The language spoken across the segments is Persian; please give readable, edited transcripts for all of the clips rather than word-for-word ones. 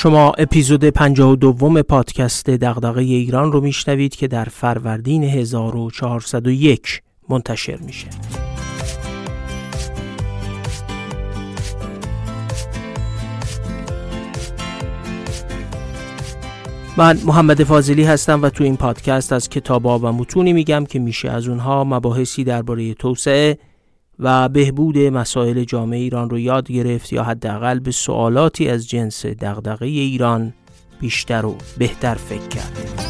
شما اپیزود 52 پادکست دغدغه ایران رو میشنوید که در فروردین 1401 منتشر میشه. من محمد فاضلی هستم و تو این پادکست از کتاب‌ها و متونی میگم که میشه از اونها مباحثی درباره توسعه و بهبود مسائل جامعه ایران رو یاد گرفت یا حداقل به سوالاتی از جنس دغدغه ایران بیشتر و بهتر فکر کرد.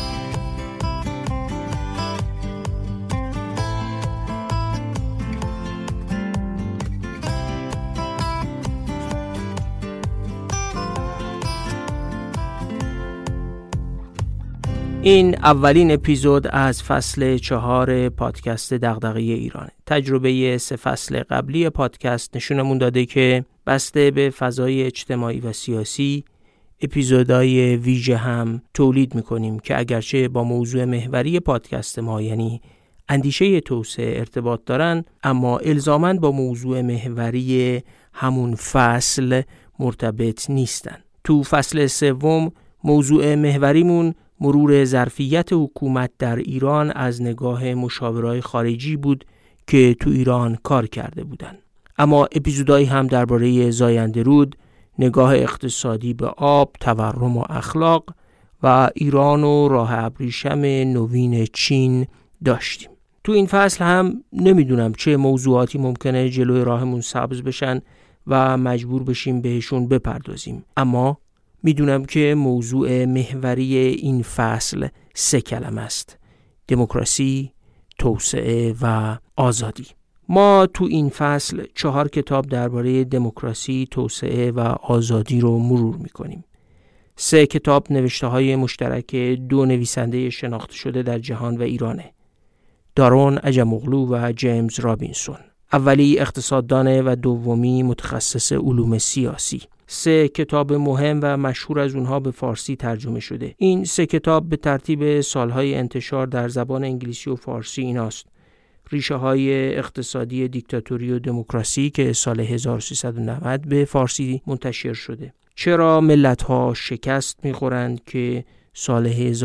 این اولین اپیزود از فصل 4 پادکست دغدغه ایران. تجربه 3 فصل قبلی پادکست نشونمون داده که بسته به فضای اجتماعی و سیاسی اپیزودهای ویژه هم تولید میکنیم که اگرچه با موضوع محوری پادکست ما یعنی اندیشه توسعه ارتباط دارن، اما الزاماً با موضوع محوری همون فصل مرتبط نیستن. تو فصل 3 موضوع محوریمون مرور ظرفیت حکومت در ایران از نگاه مشاورای خارجی بود که تو ایران کار کرده بودن. اما اپیزودهایی هم درباره زاینده رود، نگاه اقتصادی به آب، تورم و اخلاق و ایران و راه ابریشم نوین چین داشتیم. تو این فصل هم نمیدونم چه موضوعاتی ممکنه جلوی راهمون سبز بشن و مجبور بشیم بهشون بپردازیم، اما میدونم که موضوع محوری این فصل 3 کلمه است: دموکراسی، توسعه و آزادی. ما تو این فصل 4 کتاب درباره دموکراسی، توسعه و آزادی رو مرور میکنیم. 3 کتاب نوشته‌های مشترک 2 نویسنده شناخته شده در جهان و ایرانه: دارون عجم‌اوغلو و جیمز رابینسون. اولی اقتصاددانه و دومی متخصص علوم سیاسی. 3 کتاب مهم و مشهور از اونها به فارسی ترجمه شده. این 3 کتاب به ترتیب سالهای انتشار در زبان انگلیسی و فارسی ایناست: ریشه های اقتصادی دیکتاتوری و دموکراسی که سال 1390 به فارسی منتشر شده، چرا ملت‌ها شکست می‌خورند که سال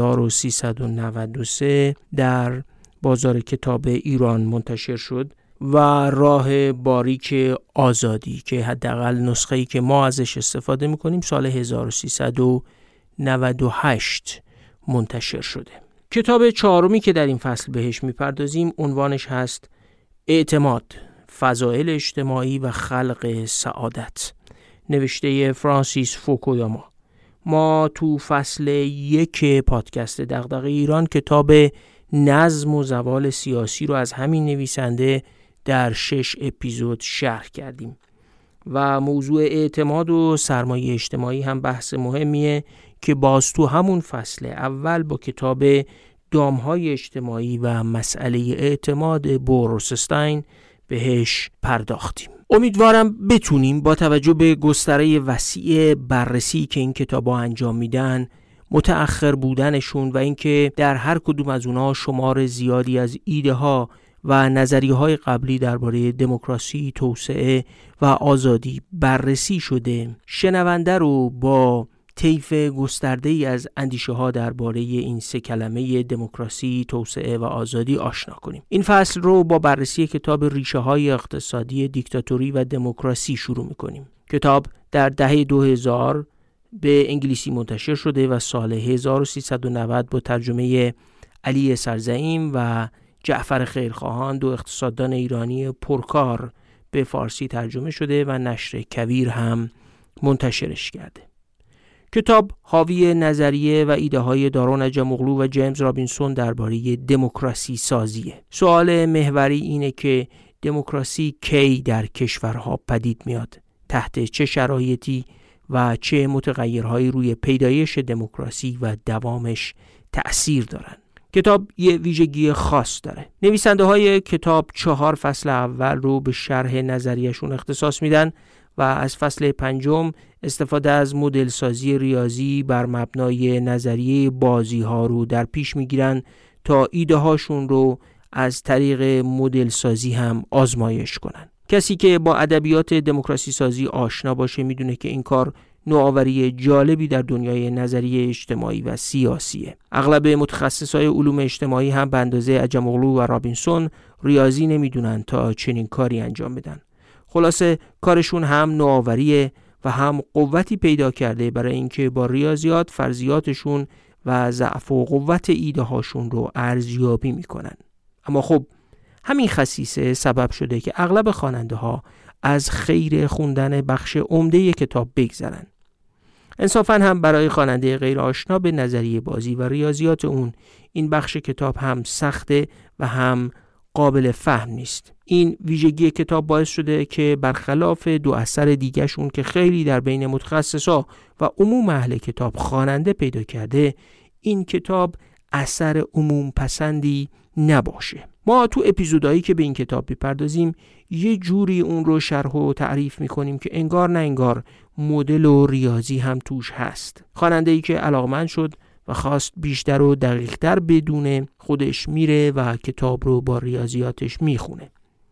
1393 در بازار کتاب ایران منتشر شد، و راه باریک آزادی که حداقل نسخه‌ای که ما ازش استفاده می‌کنیم سال 1398 منتشر شده. کتاب 4می که در این فصل بهش می‌پردازیم عنوانش هست اعتماد، فضائل اجتماعی و خلق سعادت، نوشته فرانسیس فوکویاما. ما تو فصل 1 پادکست دغدغه ایران کتاب نظم و زوال سیاسی رو از همین نویسنده در 6 اپیزود شرح کردیم و موضوع اعتماد و سرمایه اجتماعی هم بحث مهمیه که باز تو همون فصل اول با کتاب دامهای اجتماعی و مسئله اعتماد بوروسستاین بهش پرداختیم. امیدوارم بتونیم با توجه به گستره وسیع بررسی که این کتابا انجام میدن، متأخر بودنشون و اینکه در هر کدوم از اونها شمار زیادی از ایده ها و نظریه های قبلی درباره دموکراسی، توسعه و آزادی بررسی شده، شنونده رو با طیف گسترده‌ای از اندیشه ها درباره این 3 کلمه دموکراسی، توسعه و آزادی آشنا کنیم. این فصل رو با بررسی کتاب ریشه های اقتصادی دیکتاتوری و دموکراسی شروع می‌کنیم. کتاب در دهه 2000 به انگلیسی منتشر شده و سال 1390 با ترجمه علی سرزعیم و جعفر خیرخواهان، 2 اقتصاددان ایرانی پرکار، به فارسی ترجمه شده و نشر کویر هم منتشرش کرده. کتاب حاوی نظریه و ایده های دارون عجم‌اوغلو و جیمز رابینسون درباره دموکراسی سازیه. سوال محوری اینه که دموکراسی کی در کشورها پدید میاد، تحت چه شرایطی و چه متغیرهایی روی پیدایش دموکراسی و دوامش تأثیر دارن. کتاب یه ویژگی خاص داره. نویسنده های کتاب 4 فصل اول رو به شرح نظریه‌شون اختصاص میدن و از فصل 5 استفاده از مدل سازی ریاضی بر مبنای نظریه بازی ها رو در پیش میگیرن تا ایده هاشون رو از طریق مدل سازی هم آزمایش کنن. کسی که با ادبیات دموکراسی سازی آشنا باشه میدونه که این کار نوآوری جالبی در دنیای نظریه اجتماعی و سیاسیه. اغلب متخصصای علوم اجتماعی هم به اندازه عجم‌اوغلو و رابینسون ریاضی نمیدونن تا چنین کاری انجام بدن. خلاصه کارشون هم نوآوریه و هم قوتی پیدا کرده برای اینکه با ریاضیات فرضیاتشون و ضعف و قوت ایده هاشون رو ارزیابی میکنن. اما خب همین خصیصه سبب شده که اغلب خواننده ها از خیر خوندن بخش عمده کتاب بگذرن. انصافاً هم برای خواننده غیر آشنا به نظریه بازی و ریاضیات اون این بخش کتاب هم سخته و هم قابل فهم نیست. این ویژگی کتاب باعث شده که برخلاف دو اثر دیگه‌شون که خیلی در بین متخصصا و عموم اهل کتاب خواننده پیدا کرده، این کتاب اثر عموم پسندی نباشه. ما تو اپیزودایی که به این کتاب میپردازیم یه جوری اون رو شرح و تعریف میکنیم که انگار نه انگار مدل و ریاضی هم توش هست. خواننده‌ای که علاقمند شد و خواست بیشتر و دقیق‌تر بدونه، خودش میره و کتاب رو با ریاضیاتش میخونه،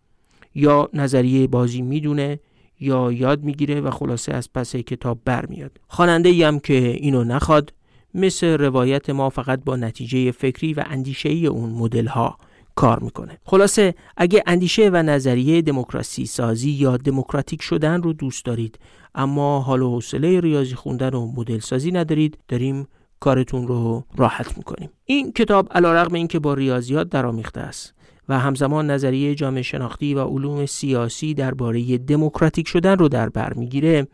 یا نظریه بازی میدونه یا یاد میگیره و خلاصه از پس کتاب برمیاد. خواننده‌ای هم که اینو نخواد، مثل روایت ما فقط با نتیجه فکری و اندیشه‌ای اون مدل‌ها کار میکنه. خلاصه اگه اندیشه و نظریه دموکراسی سازی یا دموکراتیک شدن رو دوست دارید اما حال و حوصله ریاضی خوندن و مدل سازی ندارید، داریم کارتون رو راحت میکنیم. این کتاب علیرغم اینکه با ریاضیات درآمیخته است و همزمان نظریه جامعه شناختی و علوم سیاسی درباره دموکراتیک شدن رو در بر میگیره،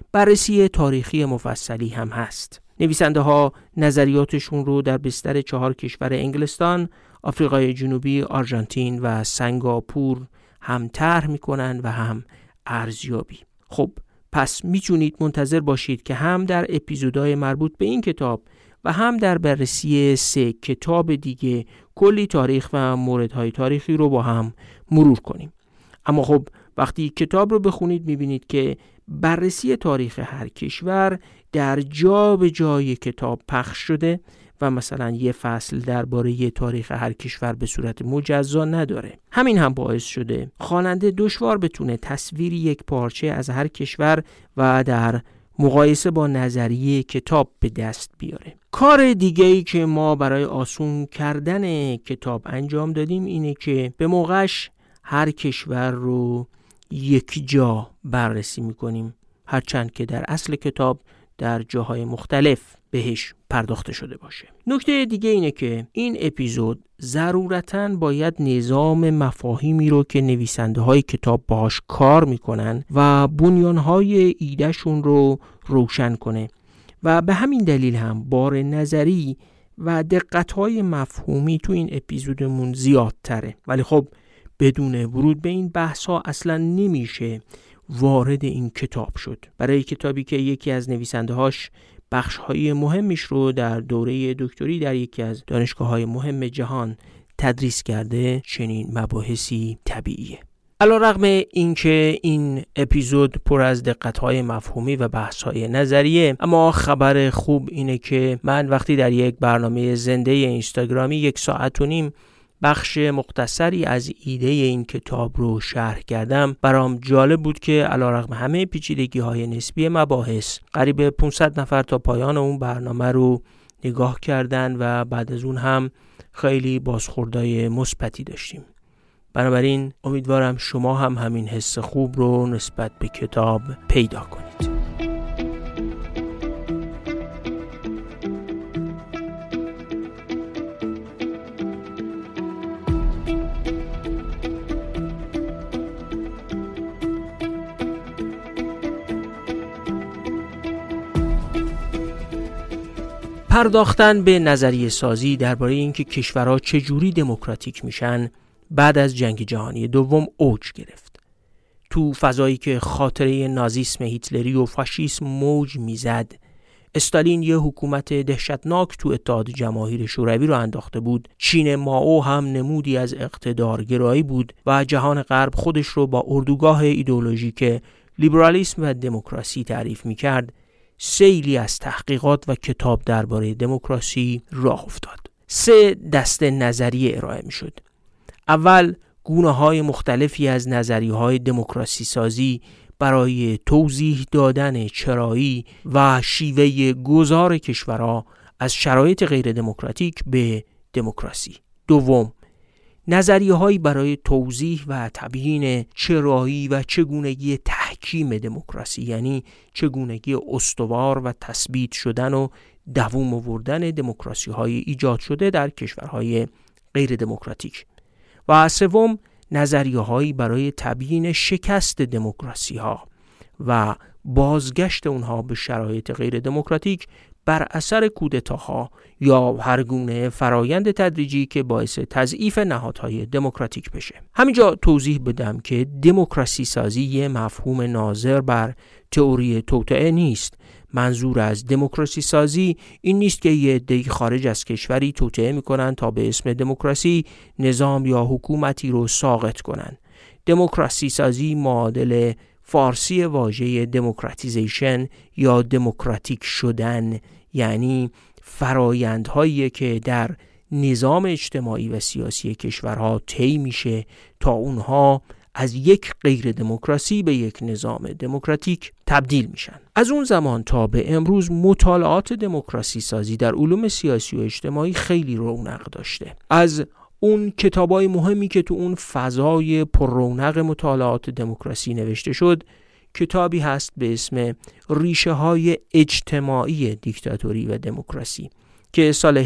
بررسی تاریخی مفصلی هم هست. نویسنده ها نظریاتشون رو در بستر 4 کشور انگلستان، آفریقای جنوبی، آرژانتین و سنگاپور هم طرح میکنن و هم ارزیابی. خب پس میتونید منتظر باشید که هم در اپیزودهای مربوط به این کتاب و هم در بررسی 3 کتاب دیگه کلی تاریخ و موردهای تاریخی رو با هم مرور کنیم. اما خب وقتی کتاب رو بخونید میبینید که بررسی تاریخ هر کشور در جا به جای کتاب پخش شده و مثلا یه فصل درباره تاریخ هر کشور به صورت مجزا نداره. همین هم باعث شده خواننده دشوار بتونه تصویری یک پارچه از هر کشور و در مقایسه با نظریه کتاب به دست بیاره. کار دیگه‌ای که ما برای آسون کردن کتاب انجام دادیم اینه که به موقعش هر کشور رو یک جا بررسی میکنیم، هرچند که در اصل کتاب در جاهای مختلف بهش پرداخته شده باشه. نکته دیگه اینه که این اپیزود ضرورتاً باید نظام مفاهیمی رو که نویسنده های کتاب باهاش کار میکنن و بنیانهای ایدهشون رو روشن کنه و به همین دلیل هم بار نظری و دقتهای مفهومی تو این اپیزودمون زیادتره. ولی خب بدون ورود به این بحث‌ها اصلاً نمیشه وارد این کتاب شد. برای کتابی که یکی از نویسنده‌هاش بخش‌های مهمیش رو در دوره دکتری در یکی از دانشگاه‌های مهم جهان تدریس کرده، چنین مباحثی طبیعیه. علیرغم اینکه این اپیزود پر از دقت‌های مفهومی و بحث‌های نظریه، اما خبر خوب اینه که من وقتی در یک برنامه زنده اینستاگرامی 1.5 ساعت بخش مختصری از ایده این کتاب رو شرح کردم، برام جالب بود که علیرغم همه پیچیدگی‌های نسبی مباحث، قریب 500 نفر تا پایان اون برنامه رو نگاه کردن و بعد از اون هم خیلی بازخوردهای مثبتی داشتیم. بنابراین امیدوارم شما هم همین حس خوب رو نسبت به کتاب پیدا کنید. پرداختن به نظریه سازی درباره اینکه کشورها چجوری دموکراتیک میشن بعد از جنگ جهانی دوم اوج گرفت. تو فضایی که خاطره نازیسم هیتلری و فاشیسم موج میزد، استالین یه حکومت دهشتناک تو اتحاد جماهیر شوروی رو انداخته بود. چین مائو هم نمودی از اقتدارگرایی بود و جهان غرب خودش رو با اردوگاه ایدئولوژیک لیبرالیسم و دموکراسی تعریف میکرد. سیلی از تحقیقات و کتاب درباره دموکراسی راه افتاد. 3 دسته نظریه ارائه می شد. اول گونه‌های مختلفی از نظریه‌های دموکراسی سازی برای توضیح دادن چرایی و شیوه گذار کشورها از شرایط غیر دموکراتیک به دموکراسی. دوم، نظریه‌هایی برای توضیح و تبیین چرایی و چگونگی تحکیم دموکراسی، یعنی چگونگی استوار و تثبیت شدن و دوام آوردن دموکراسی‌های ایجاد شده در کشورهای غیر دموکراتیک. و سوم، نظریه‌هایی برای تبیین شکست دموکراسی‌ها و بازگشت اونها به شرایط غیر دموکراتیک بر اثر کودتاها یا هر گونه فرایند تدریجی که باعث تضعیف نهادهای دموکراتیک بشه. همینجا توضیح بدم که دموکراسی سازی یه مفهوم ناظر بر تئوری توطئه نیست. منظور از دموکراسی سازی این نیست که یه عده‌ای خارج از کشوری توطئه میکنن تا به اسم دموکراسی نظام یا حکومتی رو ساقط کنن. دموکراسی سازی معادل فارسی واژه دموکراتیزیشن یا دموکراتیک شدن، یعنی فرایندهایی که در نظام اجتماعی و سیاسی کشورها طی میشه تا اونها از یک غیر دموکراسی به یک نظام دموکراتیک تبدیل میشن. از اون زمان تا به امروز مطالعات دموکراسی سازی در علوم سیاسی و اجتماعی خیلی رونق داشته. از اون کتابای مهمی که تو اون فضای پر رونق مطالعات دموکراسی نوشته شد، کتابی هست به اسم ریشه های اجتماعی دیکتاتوری و دموکراسی که سال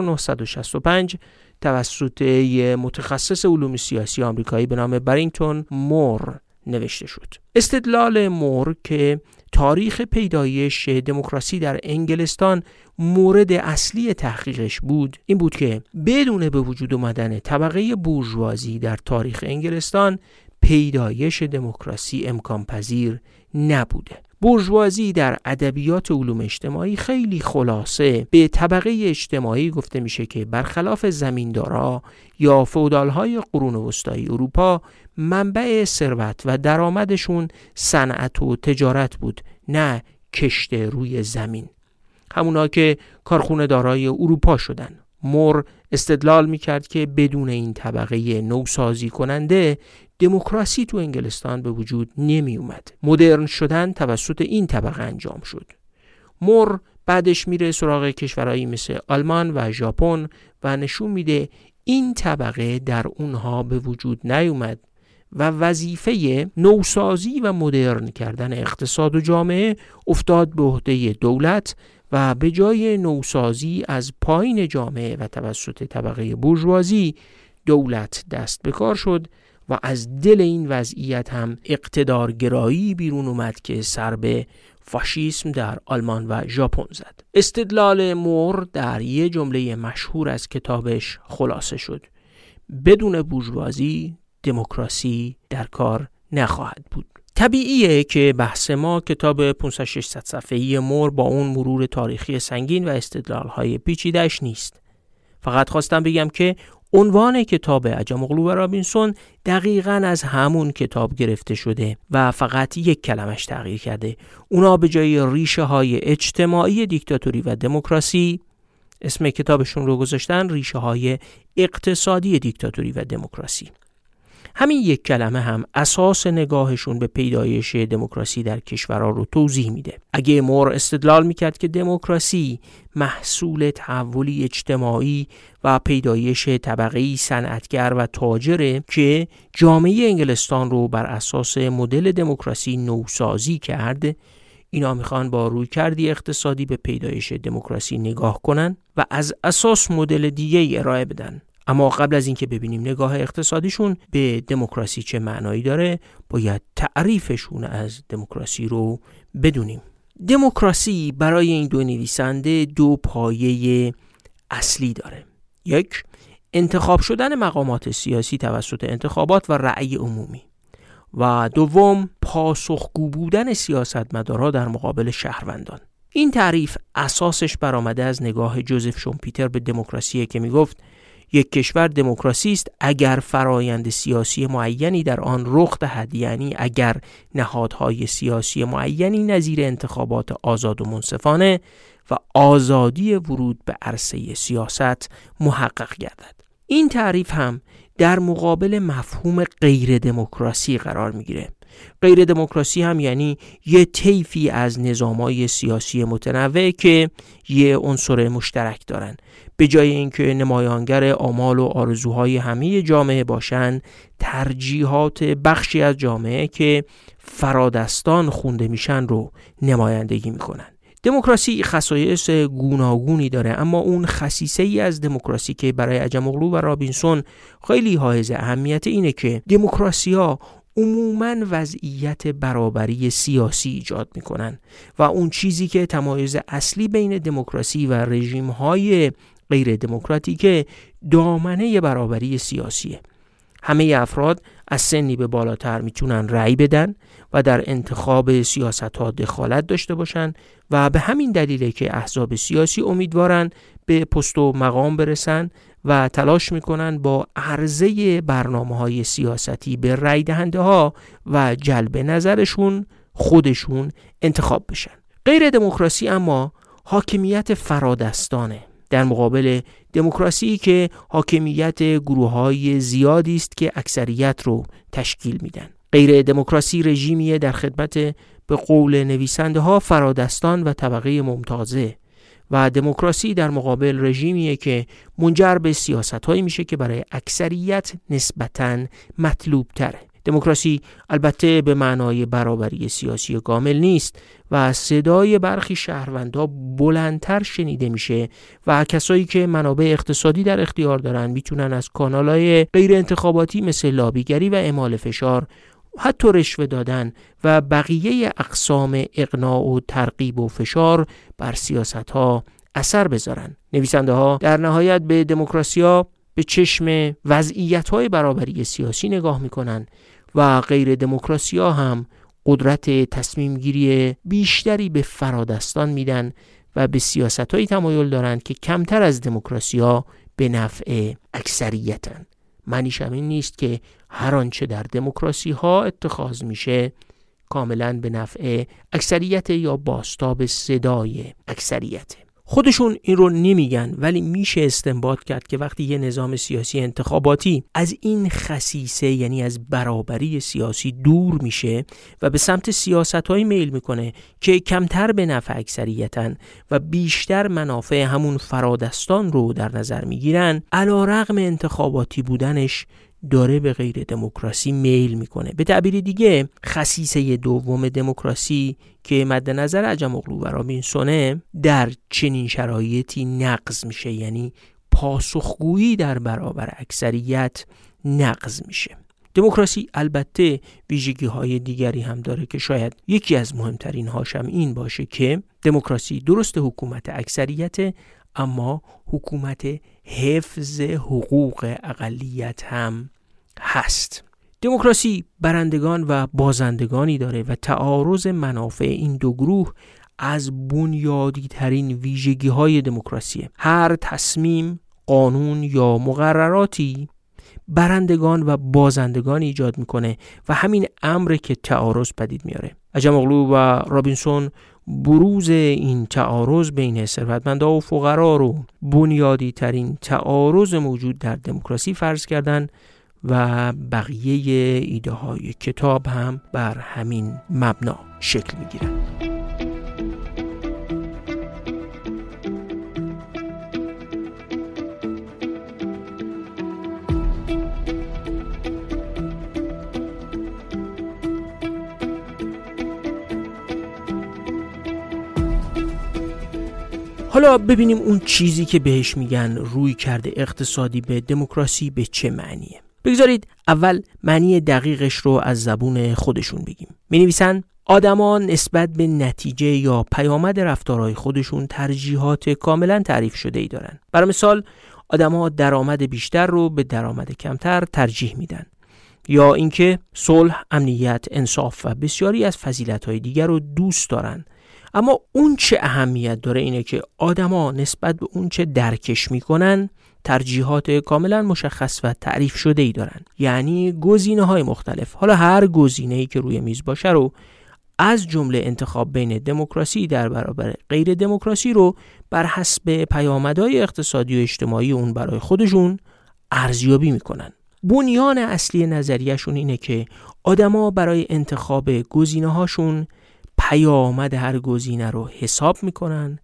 1965 توسط یه متخصص علوم سیاسی آمریکایی به نام برینگتون مور نوشته شد. استدلال مور که تاریخ پیدایش دموکراسی در انگلستان مورد اصلی تحقیقش بود این بود که بدون به وجود آمدن طبقه بورژوازی در تاریخ انگلستان پیدایش دموکراسی امکان پذیر نبوده. بورژوازی در ادبیات علوم اجتماعی خیلی خلاصه به طبقه اجتماعی گفته میشه که برخلاف زمیندارا یا فئودال‌های قرون وسطایی اروپا منبع ثروت و درآمدشون صنعت و تجارت بود، نه کشت روی زمین. همونا که کارخونه دارای اروپا شدن. مور استدلال میکرد که بدون این طبقه نوسازی کننده دموکراسی تو انگلستان به وجود نمی اومد. مدرن شدن توسط این طبقه انجام شد. مور بعدش میره سراغ کشورهایی مثل آلمان و ژاپن و نشون میده این طبقه در اونها به وجود نیومد و وظیفه نوسازی و مدرن کردن اقتصاد و جامعه افتاد به عهده دولت و به جای نوسازی از پایین جامعه و توسط طبقه بورژوازی دولت دست به کار شد و از دل این وضعیت هم اقتدارگرایی بیرون اومد که سر به فاشیسم در آلمان و ژاپن زد. استدلال مور در یه جمله مشهور از کتابش خلاصه شد: بدون بورژوازی دموکراسی در کار نخواهد بود. طبیعیه که بحث ما کتاب 500-600 صفحه‌ای مور با اون مرور تاریخی سنگین و استدلال‌های پیچیده‌اش نیست. فقط خواستم بگم که عنوان کتاب عجم‌اوغلو و رابینسون دقیقاً از همون کتاب گرفته شده و فقط یک کلمش تغییر کرده. اونا به جای ریشه های اجتماعی دیکتاتوری و دموکراسی اسم کتابشون رو گذاشتن ریشه های اقتصادی دیکتاتوری و دموکراسی. همین یک کلمه هم اساس نگاهشون به پیدایش دموکراسی در کشورها رو توضیح میده. اگه مور استدلال میکرد که دموکراسی محصول تحولی اجتماعی و پیدایش طبقه‌ای صنعتگر و تاجره که جامعه انگلستان رو بر اساس مدل دموکراسی نوسازی کرد، اینا میخوان با رویکردی اقتصادی به پیدایش دموکراسی نگاه کنن و از اساس مدل دیگه ارائه بدن. اما قبل از اینکه ببینیم نگاه اقتصادیشون به دموکراسی چه معنایی داره، باید تعریفشون از دموکراسی رو بدونیم. دموکراسی برای این دو نویسنده دو پایه اصلی داره. یک، انتخاب شدن مقامات سیاسی توسط انتخابات و رأی عمومی. و دوم، پاسخگو بودن سیاستمدارها در مقابل شهروندان. این تعریف اساسش برآمده از نگاه جوزف شومپیتر به دموکراسی که میگفت یک کشور دموکراسی است اگر فرایند سیاسی معینی در آن رخ دهد، یعنی اگر نهادهای سیاسی معینی نظیر انتخابات آزاد و منصفانه و آزادی ورود به عرصه سیاست محقق گردد. این تعریف هم در مقابل مفهوم غیر دموکراسی قرار میگیره غیر دموکراسی هم یعنی یه طیفی از نظام‌های سیاسی متنوع که یه عنصر مشترک دارن. به جای اینکه نمایانگر آمال و آرزوهای همه جامعه باشن، ترجیحات بخشی از جامعه که فرادستان خونده میشن رو نمایندگی میکنن. دموکراسی خصایص گوناگونی داره، اما اون خصیصه ای از دموکراسی که برای عجم‌اوغلو و رابینسون خیلی حائز اهمیت اینه که دموکراسی‌ها عموماً وضعیت برابری سیاسی ایجاد میکنن و اون چیزی که تمایز اصلی بین دموکراسی و رژیم‌های غیر دموکراتیک دامنه برابری سیاسیه. همه افراد از سنی به بالاتر میتونن رأی بدن و در انتخاب سیاست‌ها دخالت داشته باشن و به همین دلیله که احزاب سیاسی امیدوارن به پست و مقام برسن و تلاش میکنن با عرضه برنامه‌های سیاستی به رأی دهنده ها و جلب نظرشون خودشون انتخاب بشن. غیر دموکراسی اما حاکمیت فرادستانه در مقابل دموکراسی که حاکمیت گروه‌های زیادی است که اکثریت رو تشکیل میدن. غیر دموکراسی رژیمیه در خدمت به قول نویسنده ها فرادستان و طبقه ممتازه و دموکراسی در مقابل رژیمیه که منجر به سیاست‌هایی میشه که برای اکثریت نسبتاً مطلوب تره. دموکراسی البته به معنای برابری سیاسی کامل نیست و صدای برخی شهروندها بلندتر شنیده میشه و کسایی که منابع اقتصادی در اختیار دارن میتونن از کانال‌های غیر انتخاباتی مثل لابیگری و اعمال فشار، حتی رشوه دادن و بقیه اقسام اقناع و ترغیب و فشار بر سیاست‌ها اثر بذارن. نویسنده ها در نهایت به دموکراسی‌ها به چشم وضعیت‌های برابری سیاسی نگاه میکنن و غیر دموکراسی‌ها هم قدرت تصمیم گیری بیشتری به فرادستان میدن و به سیاست‌هایی تمایل دارند که کمتر از دموکراسی‌ها به نفع اکثریتن. معنیش این نیست که هر آنچه در دموکراسی‌ها اتخاذ میشه کاملاً به نفع اکثریت یا بازتاب صدای اکثریت. خودشون این رو نمیگن، ولی میشه استنباط کرد که وقتی یه نظام سیاسی انتخاباتی از این خصیصه یعنی از برابری سیاسی دور میشه و به سمت سیاست‌های میل میکنه که کمتر به نفع اکثریتن و بیشتر منافع همون فرادستان رو در نظر میگیرن، علیرغم انتخاباتی بودنش داره به غیر دموکراسی میل میکنه. به تعبیر دیگه خصیصه دوم دموکراسی که مد نظر عجم‌اوغلو و رابینسونه در چنین شرایطی نقض میشه، یعنی پاسخگویی در برابر اکثریت نقض میشه. دموکراسی البته ویژگی‌های دیگری هم داره که شاید یکی از مهمترین هاشم این باشه که دموکراسی درست حکومت اکثریت، اما حکومت حفظ حقوق اقلیت هم هست. دموکراسی برندگان و بازندگانی داره و تعارض منافع این دو گروه از بنیادی ترین ویژگی های دموکراسیه. هر تصمیم، قانون یا مقرراتی برندگان و بازندگان ایجاد میکنه و همین امر که تعارض پدید میاره. عجم‌اوغلو و رابینسون بروز این تعارض بین ثروتمندان و فقرا رو بنیادی ترین تعارض موجود در دموکراسی فرض کردن و بقیه ایده های کتاب هم بر همین مبنا شکل می گیرن. حالا ببینیم اون چیزی که بهش میگن روی کرده اقتصادی به دموکراسی به چه معنیه. بگذارید اول معنی دقیقش رو از زبون خودشون بگیم. می نویسن آدما نسبت به نتیجه یا پیامد رفتارهای خودشون ترجیحات کاملا تعریف شده ای دارن. برای مثال آدما درآمد بیشتر رو به درآمد کمتر ترجیح میدن، یا اینکه صلح، امنیت، انصاف و بسیاری از فضیلت‌های دیگر رو دوست دارن. اما اون چه اهمیت داره اینه که آدما نسبت به اون چه درکش میکنن ترجیحات کاملا مشخص و تعریف شده ای دارن، یعنی گزینه‌های مختلف. حالا هر گزینه‌ای که روی میز باشه رو از جمله انتخاب بین دموکراسی در برابر غیر دموکراسی رو بر حسب پیامدهای اقتصادی و اجتماعی اون برای خودشون ارزیابی میکنن. بنیان اصلی نظریهشون اینه که آدما برای انتخاب گزینه‌هاشون پیامد هر گزینه رو حساب میکنن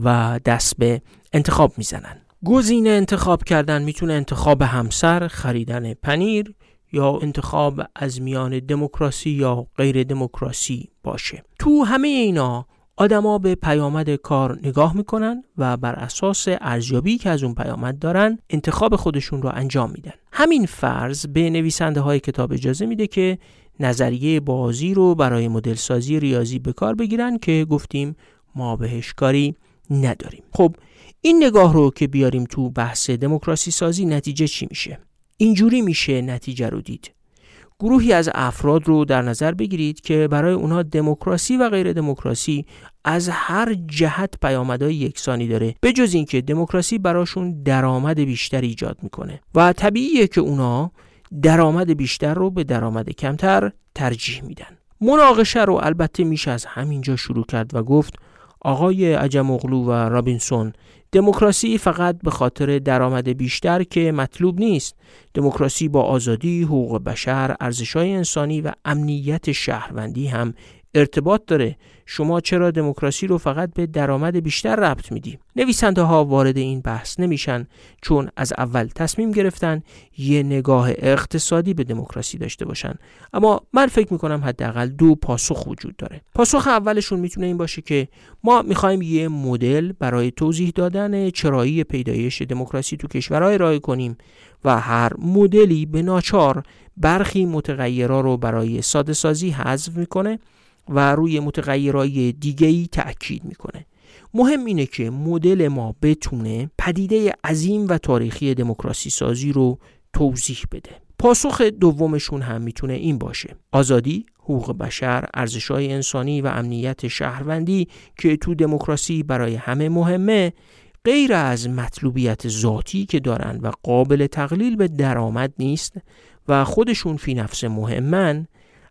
و دست به انتخاب میزنن. گزینه انتخاب کردن میتونه انتخاب همسر، خریدن پنیر یا انتخاب از میان دموکراسی یا غیر دموکراسی باشه. تو همه اینا آدما به پیامد کار نگاه میکنن و بر اساس ارزیابی که از اون پیامد دارن انتخاب خودشون رو انجام میدن. همین فرض به نویسنده های کتاب اجازه میده که نظریه بازی رو برای مدل سازی ریاضی به کار بگیرن که گفتیم ما بهش کاری نداریم. خب این نگاه رو که بیاریم تو بحث دموکراسی سازی، نتیجه چی میشه؟ اینجوری میشه نتیجه رو دید. گروهی از افراد رو در نظر بگیرید که برای اونها دموکراسی و غیر دموکراسی از هر جهت پیامدهای یکسانی داره، به جز اینکه دموکراسی براشون درآمد بیشتر ایجاد میکنه و طبیعیه که اونا درآمد بیشتر رو به درآمد کمتر ترجیح میدن. مناقشه رو البته میشه از همینجا شروع کرد و گفت آقای عجم‌اوغلو و رابینسون، دموکراسی فقط به خاطر درآمد بیشتر که مطلوب نیست. دموکراسی با آزادی، حقوق بشر، ارزش‌های انسانی و امنیت شهروندی هم ارتباط داره. شما چرا دموکراسی رو فقط به درآمد بیشتر ربط میدی؟ نویسنده ها وارد این بحث نمیشن چون از اول تصمیم گرفتن یه نگاه اقتصادی به دموکراسی داشته باشن. اما من فکر میکنم حداقل دو پاسخ وجود داره. پاسخ اولشون میتونه این باشه که ما میخوایم یه مدل برای توضیح دادن چرایی پیدایش دموکراسی تو کشورهای ارائه کنیم و هر مدلی به ناچار برخی متغیرها رو برای ساده سازی حذف میکنه و روی متغیرهای دیگه‌ای تأکید میکنه. مهم اینه که مدل ما بتونه پدیده عظیم و تاریخی دموکراسی سازی رو توضیح بده. پاسخ دومشون هم میتونه این باشه: آزادی، حقوق بشر، ارزش‌های انسانی و امنیت شهروندی که تو دموکراسی برای همه مهمه، غیر از مطلوبیت ذاتی که دارن و قابل تقلیل به درآمد نیست و خودشون فی نفس مهمن،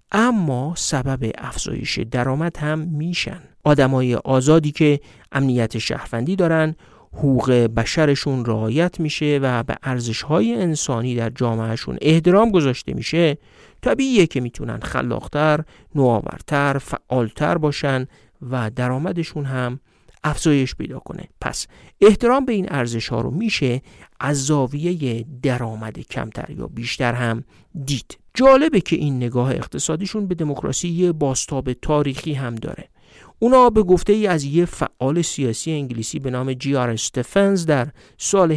اما سبب افزایش درآمد هم میشن. آدمای آزادی که امنیت شهروندی دارن، حقوق بشرشون رعایت میشه و به ارزش‌های انسانی در جامعهشون احترام گذاشته میشه، طبیعیه که میتونن خلاق‌تر، نوآورتر، فعالتر باشن و درآمدشون هم افزایش پیدا کنه. پس احترام به این ارزش‌ها رو میشه از زاویه درآمد کمتر یا بیشتر هم دید. جالبه که این نگاه اقتصادیشون به دموکراسی یه بازتاب تاریخی هم داره. اونا به گفته ای از یه فعال سیاسی انگلیسی به نام جی.آر. استفنز در سال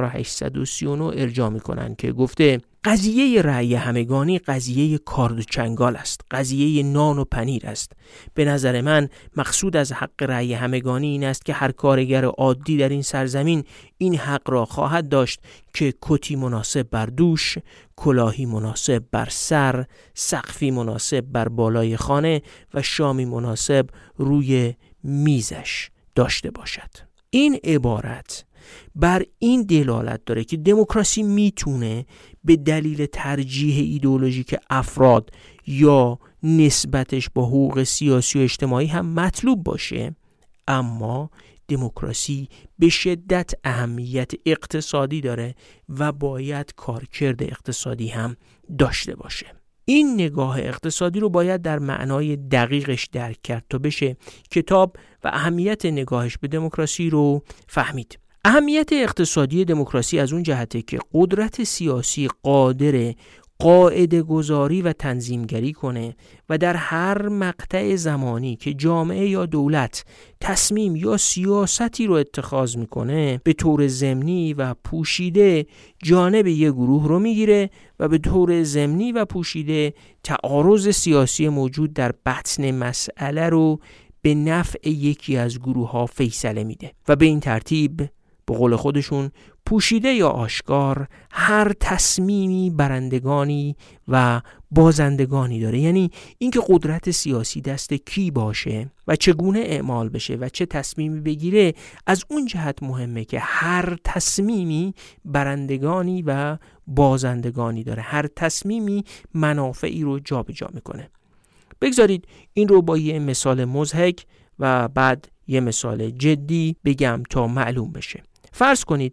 1839 ارجاع میکنن که گفته قضیه رأی همگانی قضیه کارد و چنگال است، قضیه نان و پنیر است. به نظر من مقصود از حق رأی همگانی این است که هر کارگر عادی در این سرزمین این حق را خواهد داشت که کتی مناسب بر دوش، کلاهی مناسب بر سر، سقفی مناسب بر بالای خانه و شامی مناسب روی میزش داشته باشد. این عبارت بر این دلالت داره که دموکراسی میتونه به دلیل ترجیح ایدئولوژیک افراد یا نسبتش با حقوق سیاسی و اجتماعی هم مطلوب باشه، اما دموکراسی به شدت اهمیت اقتصادی داره و باید کارکرد اقتصادی هم داشته باشه. این نگاه اقتصادی رو باید در معنای دقیقش درک کرد تا بشه کتاب و اهمیت نگاهش به دموکراسی رو فهمید. اهمیت اقتصادی دموکراسی از اون جهته که قدرت سیاسی قادره قاعده گذاری و تنظیمگری کنه و در هر مقطع زمانی که جامعه یا دولت تصمیم یا سیاستی رو اتخاذ میکنه به طور ضمنی و پوشیده جانب یک گروه رو میگیره و به طور ضمنی و پوشیده تعارض سیاسی موجود در بطن مسئله رو به نفع یکی از گروه ها فیصله میده و به این ترتیب به قول خودشون پوشیده یا آشکار هر تصمیمی برندگانی و بازندگانی داره. یعنی اینکه قدرت سیاسی دست کی باشه و چگونه اعمال بشه و چه تصمیمی بگیره از اون جهت مهمه که هر تصمیمی برندگانی و بازندگانی داره، هر تصمیمی منافعی رو جابجا میکنه. بگذارید این رو با یه مثال مضحک و بعد یه مثال جدی بگم تا معلوم بشه. فرض کنید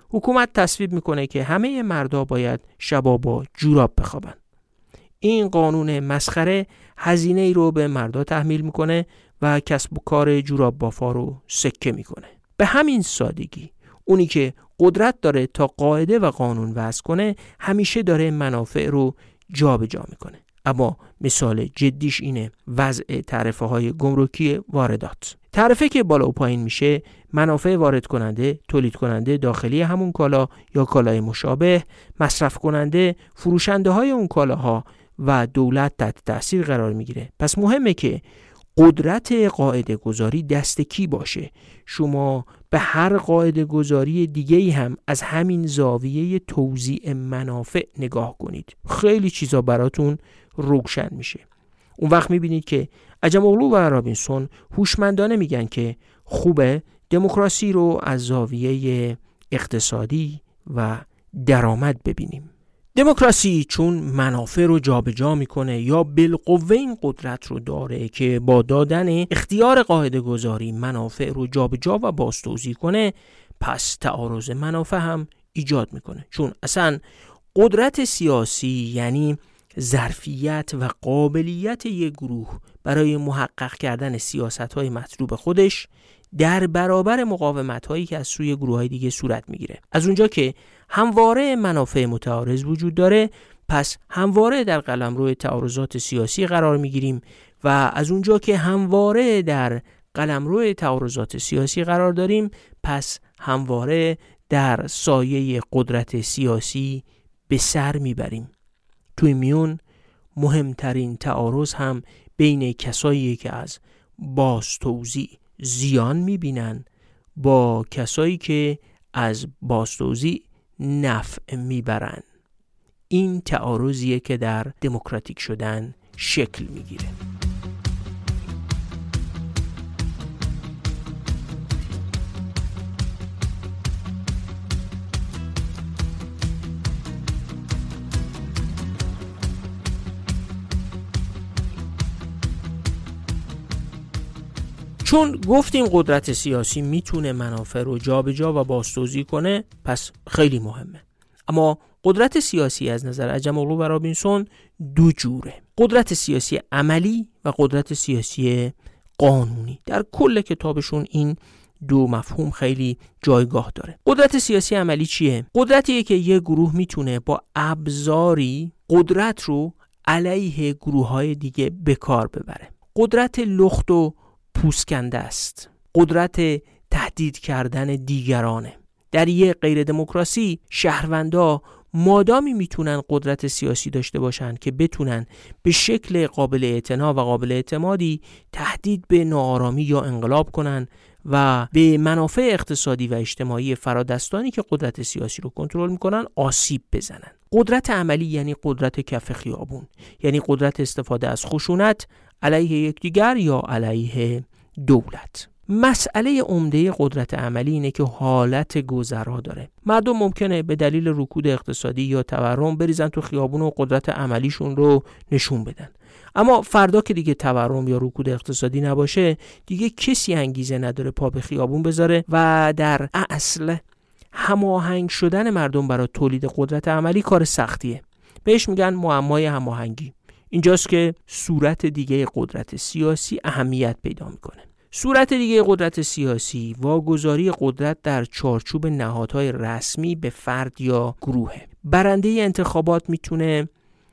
حکومت تصویب میکنه که همه مردا باید شبا با جوراب بخوابن. این قانون مسخره هزینه ای رو به مردا تحمیل میکنه و کسب و کار جوراب بافا رو سکه میکنه. به همین سادگی اونی که قدرت داره تا قاعده و قانون وضع کنه همیشه داره منافع رو جابجا میکنه. اما مثال جدیش اینه وضع تعرفه های گمرکی واردات. تعرفه که بالا و پایین میشه، منافع وارد کننده، تولید کننده داخلی همون کالا یا کالای مشابه، مصرف کننده، فروشنده های اون کالاها و دولت تحت تاثیر قرار میگیره. پس مهمه که قدرت قاعده گذاری دست کی باشه. شما به هر قاعده گذاری دیگه‌ای هم از همین زاویه توزیع منافع نگاه کنید، خیلی چیزا براتون روشن میشه. اون وقت میبینید که عجم‌اوغلو و رابینسون هوشمندانه میگن که خوبه دموکراسی رو از زاویه اقتصادی و درآمد ببینیم. دموکراسی چون منافع رو جابجا میکنه یا بالقوه این قدرت رو داره که با دادن اختیار قاعده گذاری منافع رو جابجا و بازتوزیع کنه، پس تعارض منافع هم ایجاد میکنه. چون اصلا قدرت سیاسی یعنی ظرفیت و قابلیت یک گروه برای محقق کردن سیاست‌های مطلوب خودش در برابر مقاومت‌هایی که از سوی گروه‌های دیگه صورت میگیره. از اونجا که همواره منافع متعارض وجود داره، پس همواره در قلمرو تعارضات سیاسی قرار میگیریم و از اونجا که همواره در قلمرو تعارضات سیاسی قرار داریم، پس همواره در سایه قدرت سیاسی به سر میبریم. توی میون مهمترین تعارض هم بین کسایی که از بازتوزیع زیان میبینن با کسایی که از بازتوزیع نفع میبرن. این تعارضیه که در دموکراتیک شدن شکل میگیره. چون گفتیم قدرت سیاسی میتونه منافع رو جابجا و بازتوزیع کنه، پس خیلی مهمه. اما قدرت سیاسی از نظر عجم‌اوغلو و رابینسون دو جوره: قدرت سیاسی عملی و قدرت سیاسی قانونی. در کل کتابشون این دو مفهوم خیلی جایگاه داره. قدرت سیاسی عملی چیه؟ قدرتیه که یک گروه میتونه با ابزاری قدرت رو علیه گروه‌های دیگه به کار ببره. قدرت لخت و پوسکنده است. قدرت تهدید کردن دیگرانه. در یک غیر دموکراسی شهروندا مادامی میتونن قدرت سیاسی داشته باشن که بتونن به شکل قابل اعتنا و قابل اعتمادی تهدید به ناآرامی یا انقلاب کنن و به منافع اقتصادی و اجتماعی فرادستانی که قدرت سیاسی رو کنترل میکنن آسیب بزنن. قدرت عملی یعنی قدرت کف خیابون، یعنی قدرت استفاده از خشونت علیه یکدیگر یا علیه دولت. مسئله عمده قدرت عملی اینه که حالت گذرا داره. مردم ممکنه به دلیل رکود اقتصادی یا تورم بریزن تو خیابون و قدرت عملیشون رو نشون بدن. اما فردا که دیگه تورم یا رکود اقتصادی نباشه، دیگه کسی انگیزه نداره پا به خیابون بذاره و در اصل هماهنگ شدن مردم برای تولید قدرت عملی کار سختیه. بهش میگن معمای هماهنگی. اینجاست که صورت دیگه قدرت سیاسی اهمیت پیدا میکنه. صورت دیگه قدرت سیاسی واگذاری قدرت در چارچوب نهادهای رسمی به فرد یا گروهه. برنده انتخابات میتونه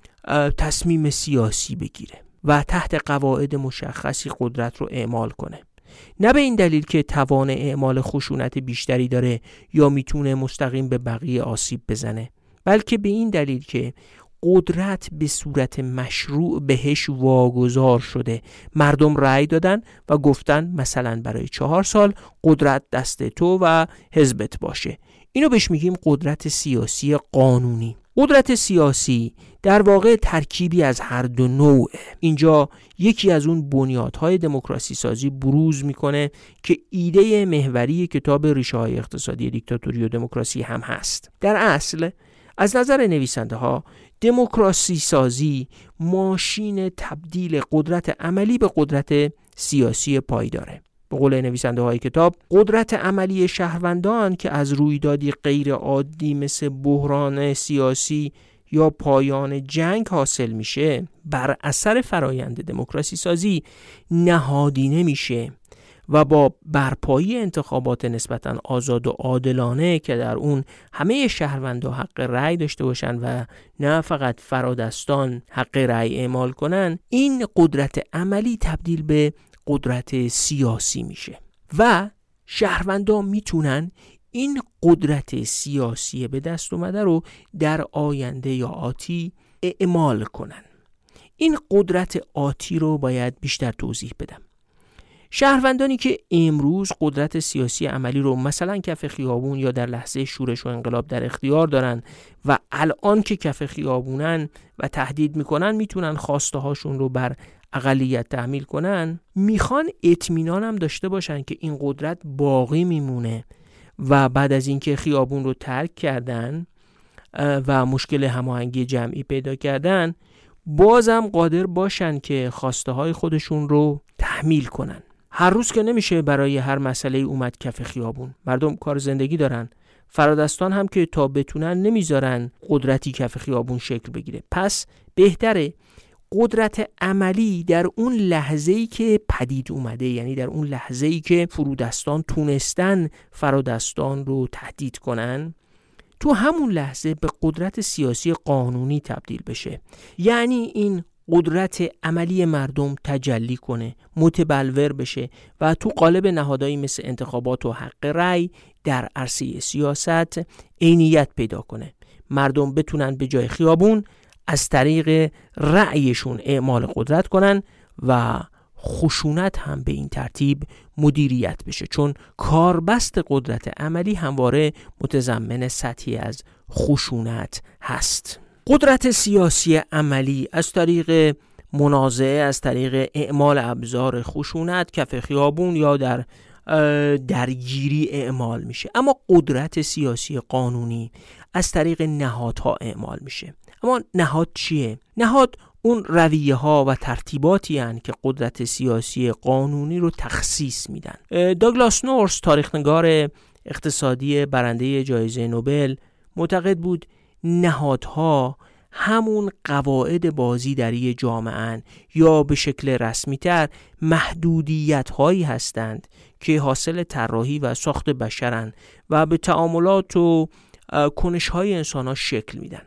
تصمیم سیاسی بگیره و تحت قواعد مشخصی قدرت رو اعمال کنه. نه به این دلیل که توان اعمال خشونت بیشتری داره یا میتونه مستقیم به بقیه آسیب بزنه، بلکه به این دلیل که قدرت به صورت مشروع بهش واگذار شده. مردم رأی دادن و گفتن مثلا برای 4 سال قدرت دست تو و حزبت باشه. اینو بهش میگیم قدرت سیاسی قانونی. قدرت سیاسی در واقع ترکیبی از هر دو نوعه. اینجا یکی از اون بنیادهای دموکراسی سازی بروز میکنه که ایده محوری کتاب ریشه های اقتصادی دیکتاتوری و دموکراسی هم هست. در اصل از نظر نویسنده ها دموکراسی سازی ماشین تبدیل قدرت عملی به قدرت سیاسی پایداره. به قول نویسنده های کتاب، قدرت عملی شهروندان که از رویدادی غیر عادی مثل بحران سیاسی یا پایان جنگ حاصل میشه بر اثر فرایند دموکراسی سازی نهادینه میشه و با برپایی انتخابات نسبتاً آزاد و عادلانه که در اون همه شهروندان حق رأی داشته باشن و نه فقط فرادستان حق رأی اعمال کنن، این قدرت عملی تبدیل به قدرت سیاسی میشه و شهروندان میتونن این قدرت سیاسی به دست اومده رو در آینده یا آتی اعمال کنن. این قدرت آتی رو باید بیشتر توضیح بدم. شهروندانی که امروز قدرت سیاسی عملی رو مثلا کف خیابون یا در لحظه شورش و انقلاب در اختیار دارن و الان که کف خیابونن و تهدید میکنن میتونن خواسته هاشون رو بر اقلیت تحمیل کنن، میخوان اطمینان هم داشته باشن که این قدرت باقی میمونه و بعد از اینکه خیابون رو ترک کردن و مشکل هماهنگی جمعی پیدا کردن بازم قادر باشن که خواسته های خودشون رو تحمیل کنن. هر روز که نمیشه برای هر مسئله اومد کف خیابون، مردم کار زندگی دارن، فرادستان هم که تا بتونن نمیذارن قدرتی کف خیابون شکل بگیره. پس بهتره قدرت عملی در اون لحظه‌ای که پدید اومده، یعنی در اون لحظه‌ای که فرودستان تونستن فرادستان رو تهدید کنن، تو همون لحظه به قدرت سیاسی قانونی تبدیل بشه. یعنی این قدرت عملی مردم تجلی کنه، متبلور بشه و تو قالب نهادهایی مثل انتخابات و حق رأی در عرصه سیاست عینیت پیدا کنه. مردم بتونن به جای خیابون از طریق رأیشون اعمال قدرت کنن و خشونت هم به این ترتیب مدیریت بشه، چون کاربست قدرت عملی همواره متضمن سطحی از خشونت هست. قدرت سیاسی عملی از طریق منازعه، از طریق اعمال ابزار خشونت کف خیابون یا در درگیری اعمال میشه، اما قدرت سیاسی قانونی از طریق نهادها اعمال میشه. اما نهاد چیه؟ نهاد اون رویه ها و ترتیباتی هستند که قدرت سیاسی قانونی رو تخصیص میدن. داگلاس نورس، تاریخنگار اقتصادی برنده جایزه نوبل، معتقد بود نهادها همون قواعد بازی در یک جامعه یا به شکل رسمی تر محدودیت هایی هستند که حاصل طراحی و ساخت بشرن و به تعاملات و کنش های انسان ها شکل میدن.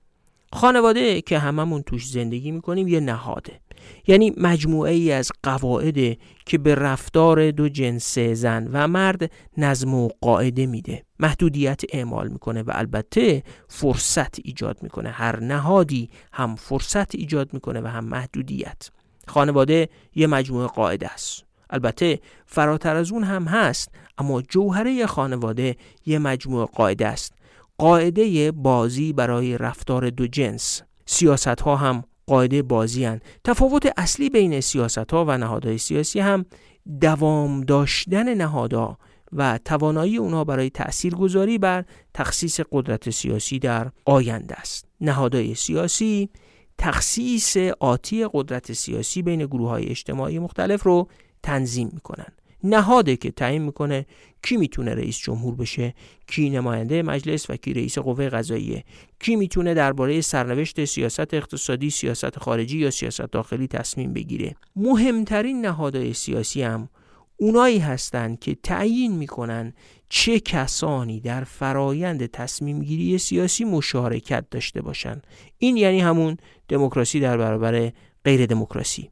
خانواده که هممون توش زندگی میکنیم یه نهاده، یعنی مجموعه ای از قواعد که به رفتار دو جنس زن و مرد نظم و قاعده میده، محدودیت اعمال میکنه و البته فرصت ایجاد میکنه. هر نهادی هم فرصت ایجاد میکنه و هم محدودیت. خانواده یه مجموعه قاعده است، البته فراتر از اون هم هست، اما جوهره خانواده یه مجموعه قاعده است، قاعده بازی برای رفتار دو جنس. سیاست ها هم قاعده بازی هستند. تفاوت اصلی بین سیاست ها و نهادهای سیاسی هم دوام داشتن نهادها و توانایی اونها برای تأثیرگذاری بر تخصیص قدرت سیاسی در آینده است. نهادهای سیاسی تخصیص آتی قدرت سیاسی بین گروه‌های اجتماعی مختلف رو تنظیم میکنن. نهاده که تعیین میکنه کی میتونه رئیس جمهور بشه، کی نماینده مجلس و کی رئیس قوه قضاییه، کی میتونه درباره سرنوشت سیاست اقتصادی، سیاست خارجی یا سیاست داخلی تصمیم بگیره. مهمترین نهادهای سیاسی هم اونایی هستن که تعیین میکنن چه کسانی در فرایند تصمیم گیری سیاسی مشارکت داشته باشن. این یعنی همون دموکراسی در برابر غیر دموکراسی.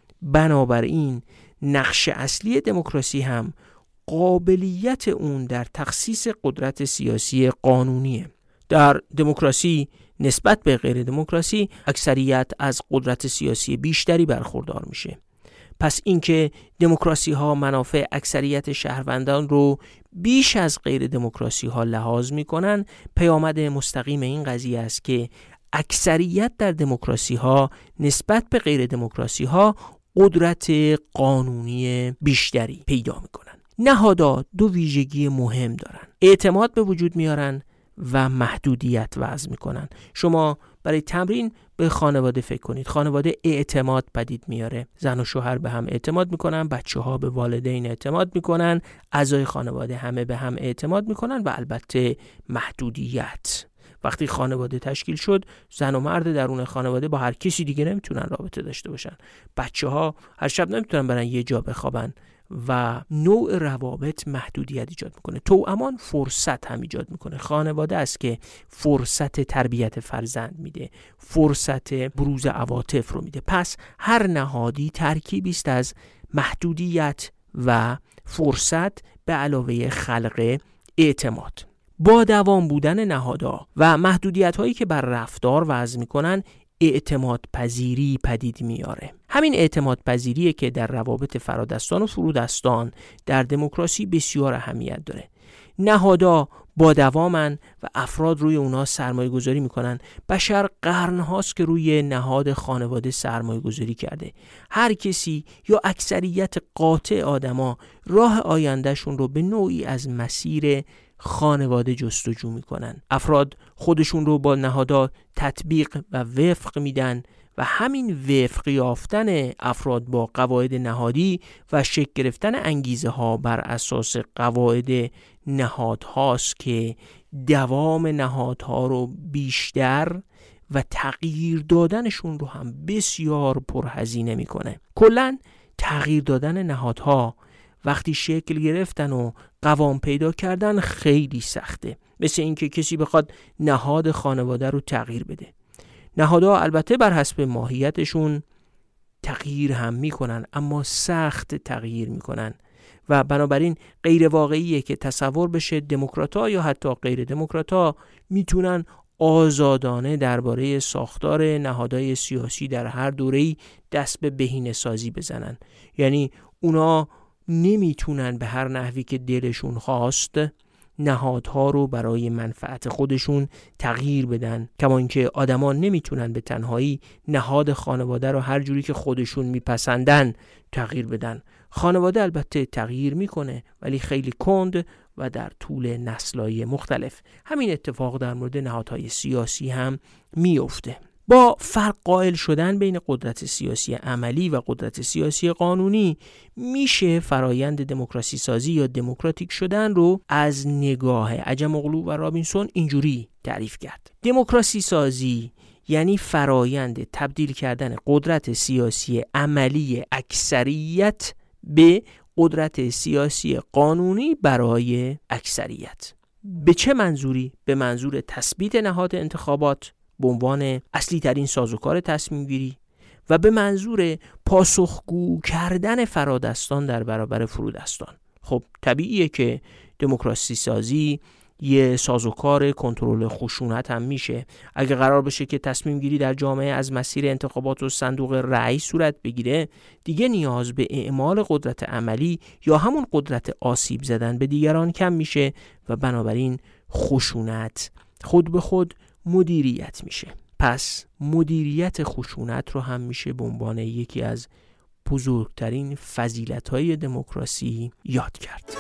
بنابراین نقش اصلی دموکراسی هم قابلیت اون در تخصیص قدرت سیاسی قانونیه. در دموکراسی نسبت به غیر دموکراسی اکثریت از قدرت سیاسی بیشتری برخوردار میشه. پس اینکه دموکراسی ها منافع اکثریت شهروندان رو بیش از غیر دموکراسی ها لحاظ میکنن، پیامد مستقیم این قضیه است که اکثریت در دموکراسی ها نسبت به غیر دموکراسی ها قدرت قانونی بیشتری پیدا میکنن. نهادها دو ویژگی مهم دارن: اعتماد به وجود میارن و محدودیت وضع میکنن. شما برای تمرین به خانواده فکر کنید. خانواده اعتماد پدید میاره. زن و شوهر به هم اعتماد میکنن، بچه‌ها به والدین اعتماد میکنن، اعضای خانواده همه به هم اعتماد میکنن و البته محدودیت. وقتی خانواده تشکیل شد، زن و مرد درون خانواده با هر کسی دیگه نمیتونن رابطه داشته باشن. بچه‌ها هر شب نمیتونن برن یه جا بخوابن و نوع روابط محدودیت ایجاد میکنه. توامان فرصت هم ایجاد میکنه. خانواده است که فرصت تربیت فرزند میده، فرصت بروز عواطف رو میده. پس هر نهادی ترکیبی است از محدودیت و فرصت به علاوه خلق اعتماد. با دوام بودن نهادها و محدودیت هایی که بر رفتار وضع میکنن، اعتماد پذیری پدید میاره. همین اعتماد پذیریه که در روابط فرادستان و فرودستان در دموکراسی بسیار اهمیت داره. نهادها با دوامن و افراد روی اونا سرمایه گذاری میکنن. بشر قرن هاست که روی نهاد خانواده سرمایه گذاری کرده. هر کسی یا اکثریت قاطع آدما راه آیندهشون رو به نوعی از مسیر خانواده جستجو میکنن. افراد خودشون رو با نهادها تطبیق و وفق میدن و همین وفق یافتن افراد با قواعد نهادی و شکل گرفتن انگیزه ها بر اساس قواعد نهادهاست که دوام نهادها رو بیشتر و تغییر دادنشون رو هم بسیار پرهزینه میکنه. کلاً تغییر دادن نهادها وقتی شکل گرفتن و قوام پیدا کردن خیلی سخته. مثل اینکه کسی بخواد نهاد خانواده رو تغییر بده. نهادها البته بر حسب ماهیتشون تغییر هم میکنن، اما سخت تغییر میکنن و بنابراین غیر واقعیه که تصور بشه دموکرات‌ها یا حتی غیر دموکرات‌ها میتونن آزادانه درباره ساختار نهادهای سیاسی در هر دوره‌ای دست به بهینه‌سازی بزنن. یعنی اونا نمیتونن به هر نحوی که دلشون خواست نهادها رو برای منفعت خودشون تغییر بدن، کما اینکه آدما نمیتونن به تنهایی نهاد خانواده رو هر جوری که خودشون میپسندن تغییر بدن. خانواده البته تغییر میکنه ولی خیلی کند و در طول نسل‌های مختلف. همین اتفاق در مورد نهادهای سیاسی هم میفته. با فرق قائل شدن بین قدرت سیاسی عملی و قدرت سیاسی قانونی میشه فرایند دموکراسی سازی یا دموکراتیک شدن رو از نگاه عجم‌اوغلو و رابینسون اینجوری تعریف کرد. دموکراسی سازی یعنی فرایند تبدیل کردن قدرت سیاسی عملی اکثریت به قدرت سیاسی قانونی برای اکثریت. به چه منظوری؟ به منظور تثبیت نهاد انتخابات به عنوان اصلی ترین سازوکار تصمیم گیری و به منظور پاسخگو کردن فرادستان در برابر فرودستان. خب طبیعیه که دموکراسی سازی یه سازوکار کنترل خشونت هم میشه. اگه قرار بشه که تصمیم گیری در جامعه از مسیر انتخابات و صندوق رأی صورت بگیره، دیگه نیاز به اعمال قدرت عملی یا همون قدرت آسیب زدن به دیگران کم میشه و بنابراین خشونت خود به خود مدیریت میشه. پس مدیریت خشونت رو هم میشه به عنوان یکی از بزرگترین فضیلت‌های دموکراسی یاد کرد.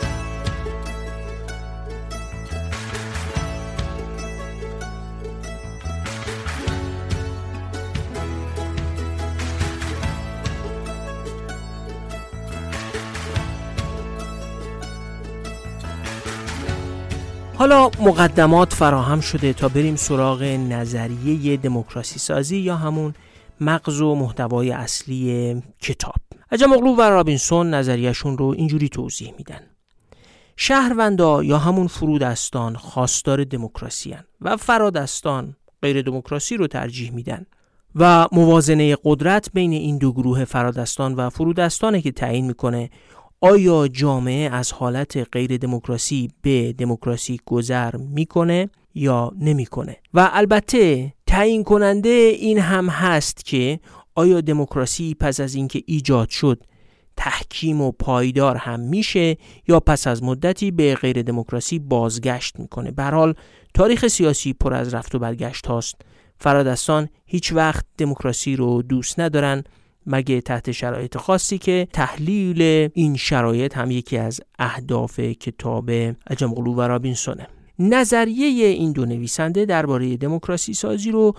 حالا مقدمات فراهم شده تا بریم سراغ نظریه دموکراسی سازی یا همون مغز و محتوای اصلی کتاب. عجم‌اوغلو و رابینسون نظریهشون رو اینجوری توضیح میدن. شهروندا یا همون فرودستان خواستار دموکراسی هن و فرادستان غیر دموکراسی رو ترجیح میدن و موازنه قدرت بین این دو گروه فرادستان و فرودستانه که تعیین میکنه آیا جامعه از حالت غیر دموکراسی به دموکراسی گذر میکنه یا نمیکنه. و البته تعیین کننده این هم هست که آیا دموکراسی پس از اینکه ایجاد شد تحکیم و پایدار هم میشه یا پس از مدتی به غیر دموکراسی بازگشت میکنه. به هر حال تاریخ سیاسی پر از رفت و برگشت هاست. فرادستان هیچ وقت دموکراسی رو دوست ندارن مگه تحت شرایط خاصی که تحلیل این شرایط هم یکی از اهداف کتاب عجم‌اوغلو و رابینسونه. نظریه این دو نویسنده درباره دموکراسی سازی رو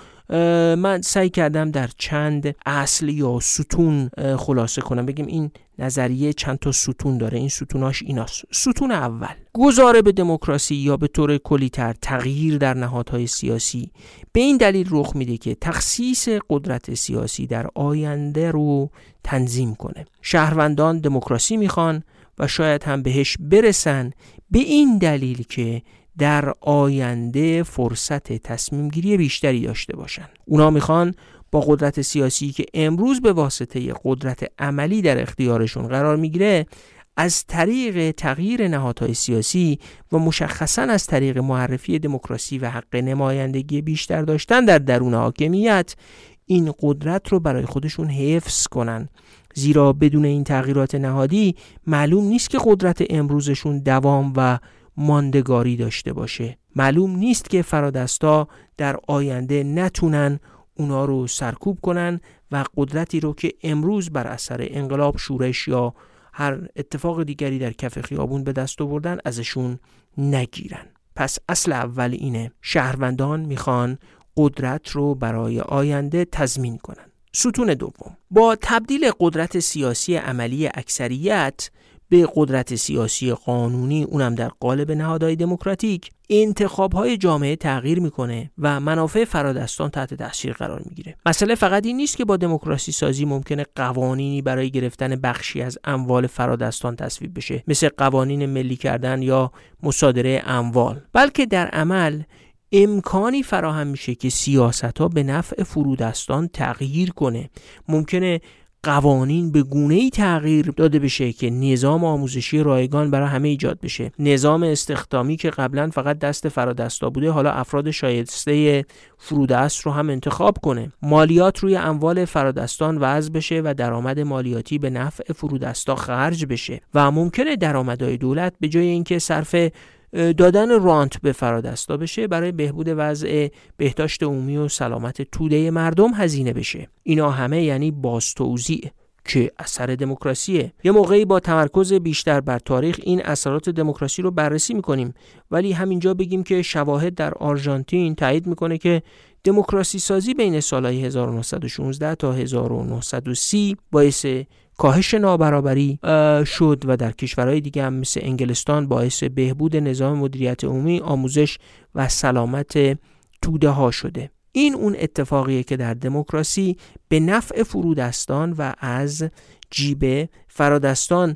من سعی کردم در چند اصل یا ستون خلاصه کنم. بگیم این نظریه چند تا ستون داره، این ستوناش ایناست. ستون اول، گذار به دموکراسی یا به طور کلی‌تر تغییر در نهادهای سیاسی به این دلیل رخ میده که تخصیص قدرت سیاسی در آینده رو تنظیم کنه. شهروندان دموکراسی میخوان و شاید هم بهش برسن به این دلیل که در آینده فرصت تصمیم گیری بیشتری داشته باشن. اونا میخوان با قدرت سیاسی که امروز به واسطه قدرت عملی در اختیارشون قرار میگیره، از طریق تغییر نهادهای سیاسی و مشخصاً از طریق معرفی دموکراسی و حق نمایندگی بیشتر داشتن در درون حاکمیت، این قدرت رو برای خودشون حفظ کنن. زیرا بدون این تغییرات نهادی معلوم نیست که قدرت امروزشون دوام و ماندگاری داشته باشه. معلوم نیست که فرادستا در آینده نتونن اونا رو سرکوب کنن و قدرتی رو که امروز بر اثر انقلاب، شورش یا هر اتفاق دیگری در کف خیابون به دست آوردن ازشون نگیرن. پس اصل اول اینه، شهروندان میخوان قدرت رو برای آینده تضمین کنن. ستون دوم، با تبدیل قدرت سیاسی عملی اکثریت به قدرت سیاسی قانونی، اونم در قالب نهادهای دموکراتیک، انتخاب‌های جامعه تغییر میکنه و منافع فرادستان تحت تاثیر قرار میگیره. مسئله فقط این نیست که با دموکراسی سازی ممکنه قوانینی برای گرفتن بخشی از اموال فرادستان تصویب بشه، مثل قوانین ملی کردن یا مصادره اموال، بلکه در عمل امکانی فراهم میشه که سیاست‌ها به نفع فرودستان تغییر کنه. ممکنه قوانین به گونه‌ای تغییر داده بشه که نظام آموزشی رایگان برای همه ایجاد بشه. نظام استخدامی که قبلا فقط دست فرادستا بوده، حالا افراد شایسته فرودست رو هم انتخاب کنه. مالیات روی اموال فرادستان وضع بشه و درآمد مالیاتی به نفع فرودستا خرج بشه و ممکنه درآمدهای دولت به جای اینکه صرف دادن رانت به فرادستا بشه، برای بهبود وضع بهداشت عمومی و سلامت توده مردم هزینه بشه. اینا همه یعنی بازتوزیع که اثر دموکراسیه. یه موقعی با تمرکز بیشتر بر تاریخ این اثرات دموکراسی رو بررسی میکنیم، ولی همینجا بگیم که شواهد در آرژانتین تایید میکنه که دموکراسی سازی بین سالهای 1916 تا 1930 باعث کاهش نابرابری شد و در کشورهای دیگه هم مثل انگلستان باعث بهبود نظام مدیریت عمومی، آموزش و سلامت توده ها شده. این اون اتفاقیه که در دموکراسی به نفع فرودستان و از جیب فرادستان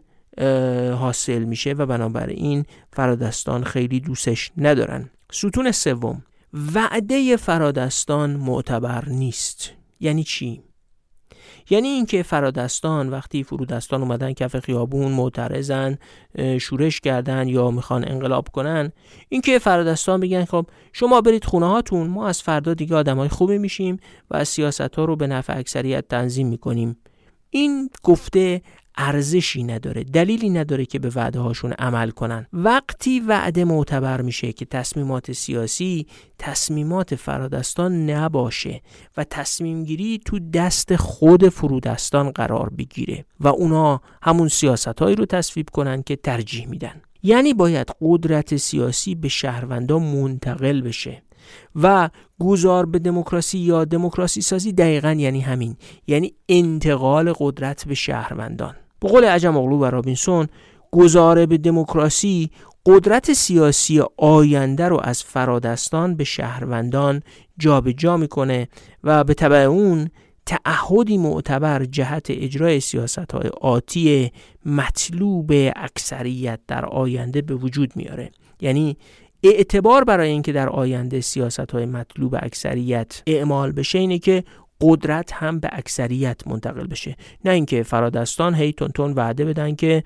حاصل میشه و بنابراین فرادستان خیلی دوستش ندارن. ستون سوم، وعده فرادستان معتبر نیست. یعنی چی؟ یعنی اینکه فرادستان وقتی فرودستان اومدن کف خیابون معترضن، شورش کردن یا میخوان انقلاب کنن، اینکه فرادستان بگن خب شما برید خونه هاتون، ما از فردا دیگه آدمای خوبی میشیم و از سیاست ها رو به نفع اکثریت تنظیم میکنیم، این گفته ارزشی نداره، دلیلی نداره که به وعده هاشون عمل کنن. وقتی وعده معتبر میشه که تصمیمات سیاسی تصمیمات فرادستان نباشه و تصمیم گیری تو دست خود فرودستان قرار بگیره و اونا همون سیاست هایی رو تصویب کنن که ترجیح میدن. یعنی باید قدرت سیاسی به شهروندان منتقل بشه و گذار به دموکراسی یا دموکراسی سازی دقیقاً یعنی همین، یعنی انتقال قدرت به شهروندان. به قول عجم اغلو و رابینسون، گذار به دموکراسی قدرت سیاسی آینده رو از فرادستان به شهروندان جابجا میکنه و به تبع اون تعهدی معتبر جهت اجرای سیاست‌های آتی مطلوب اکثریت در آینده به وجود میاره. یعنی اعتبار برای اینکه در آینده سیاست‌های مطلوب اکثریت اعمال بشه اینه که قدرت هم به اکثریت منتقل بشه، نه اینکه فرادستان هی تون وعده بدن که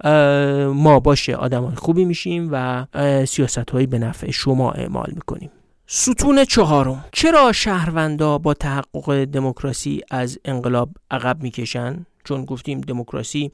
ما باشه آدمای خوبی میشیم و سیاست‌هایی به نفع شما اعمال میکنیم. ستون چهارم، چرا شهروندا با تحقق دموکراسی از انقلاب عقب میکشن؟ چون گفتیم دموکراسی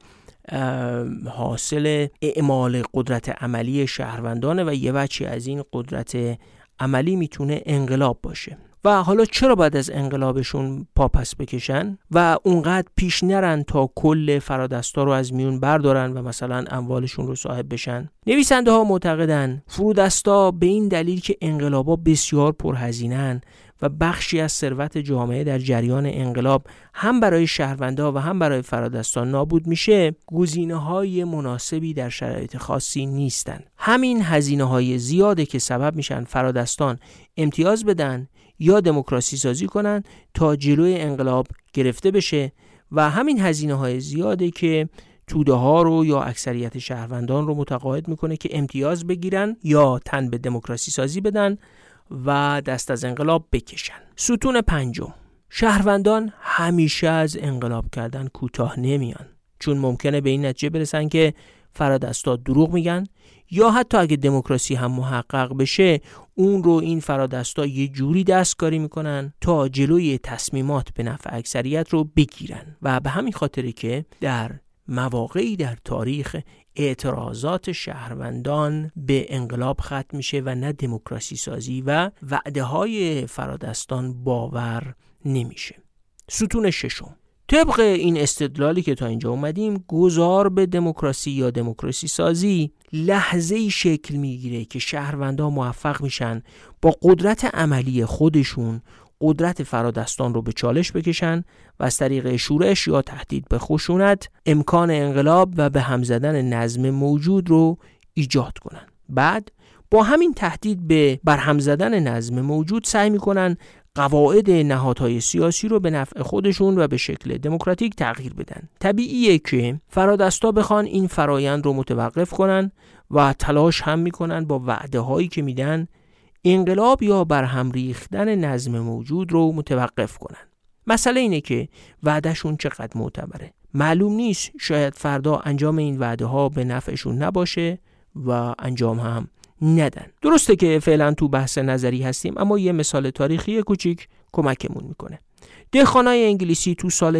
حاصل اعمال قدرت عملی شهروندانه و یه بچی از این قدرت عملی میتونه انقلاب باشه. و حالا چرا باید از انقلابشون پاپس بکشن و اونقدر پیش نرن تا کل فرادستا رو از میون بردارن و مثلا اموالشون رو صاحب بشن؟ نویسنده ها معتقدن فرودستا به این دلیل که انقلابا بسیار پرهزینه‌اند و بخشی از ثروت جامعه در جریان انقلاب هم برای شهروندا و هم برای فرادستان نابود میشه، گزینه‌های مناسبی در شرایط خاصی نیستن. همین هزینه‌های زیاده که سبب میشن فرادستان امتیاز بدن یا دموکراسی سازی کنن تا جلوی انقلاب گرفته بشه و همین هزینه‌های زیاده که توده ها رو یا اکثریت شهروندان رو متقاعد میکنه که امتیاز بگیرن یا تن به دموکراسی سازی بدن و دست از انقلاب بکشن. ستون پنجم، شهروندان همیشه از انقلاب کردن کوتاه نمیان، چون ممکنه به این نتیجه برسن که فرادستا دروغ میگن یا حتی اگه دموکراسی هم محقق بشه اون رو این فرادستا یه جوری دستکاری میکنن تا جلوی تصمیمات به نفع اکثریت رو بگیرن و به همین خاطره که در مواقعی در تاریخ اعتراضات شهروندان به انقلاب ختم میشه و نه دموکراسی سازی و وعده های فرادستان باور نمیشه. ستون ششم، طبق این استدلالی که تا اینجا اومدیم، گذار به دموکراسی یا دموکراسی سازی لحظه‌ای شکل میگیره که شهروندان موفق میشن با قدرت عملی خودشون قدرت فرادستان رو به چالش بکشن و از طریق شورش یا تهدید به خشونت امکان انقلاب و به هم زدن نظم موجود رو ایجاد کنن. بعد با همین تهدید به برهم زدن نظم موجود سعی میکنن قواعد نهادهای سیاسی رو به نفع خودشون و به شکل دموکراتیک تغییر بدن. طبیعیه که فرادستا بخوان این فرایند رو متوقف کنن و تلاش هم میکنن با وعده هایی که میدن انقلاب یا برهم ریختن نظم موجود رو متوقف کنن. مسئله اینه که وعدهشون چقدر معتبره. معلوم نیست، شاید فردا انجام این وعده ها به نفعشون نباشه و انجام هم ندن. درسته که فعلا تو بحث نظری هستیم، اما یه مثال تاریخی کوچیک کمکمون میکنه. دهقانای انگلیسی تو سال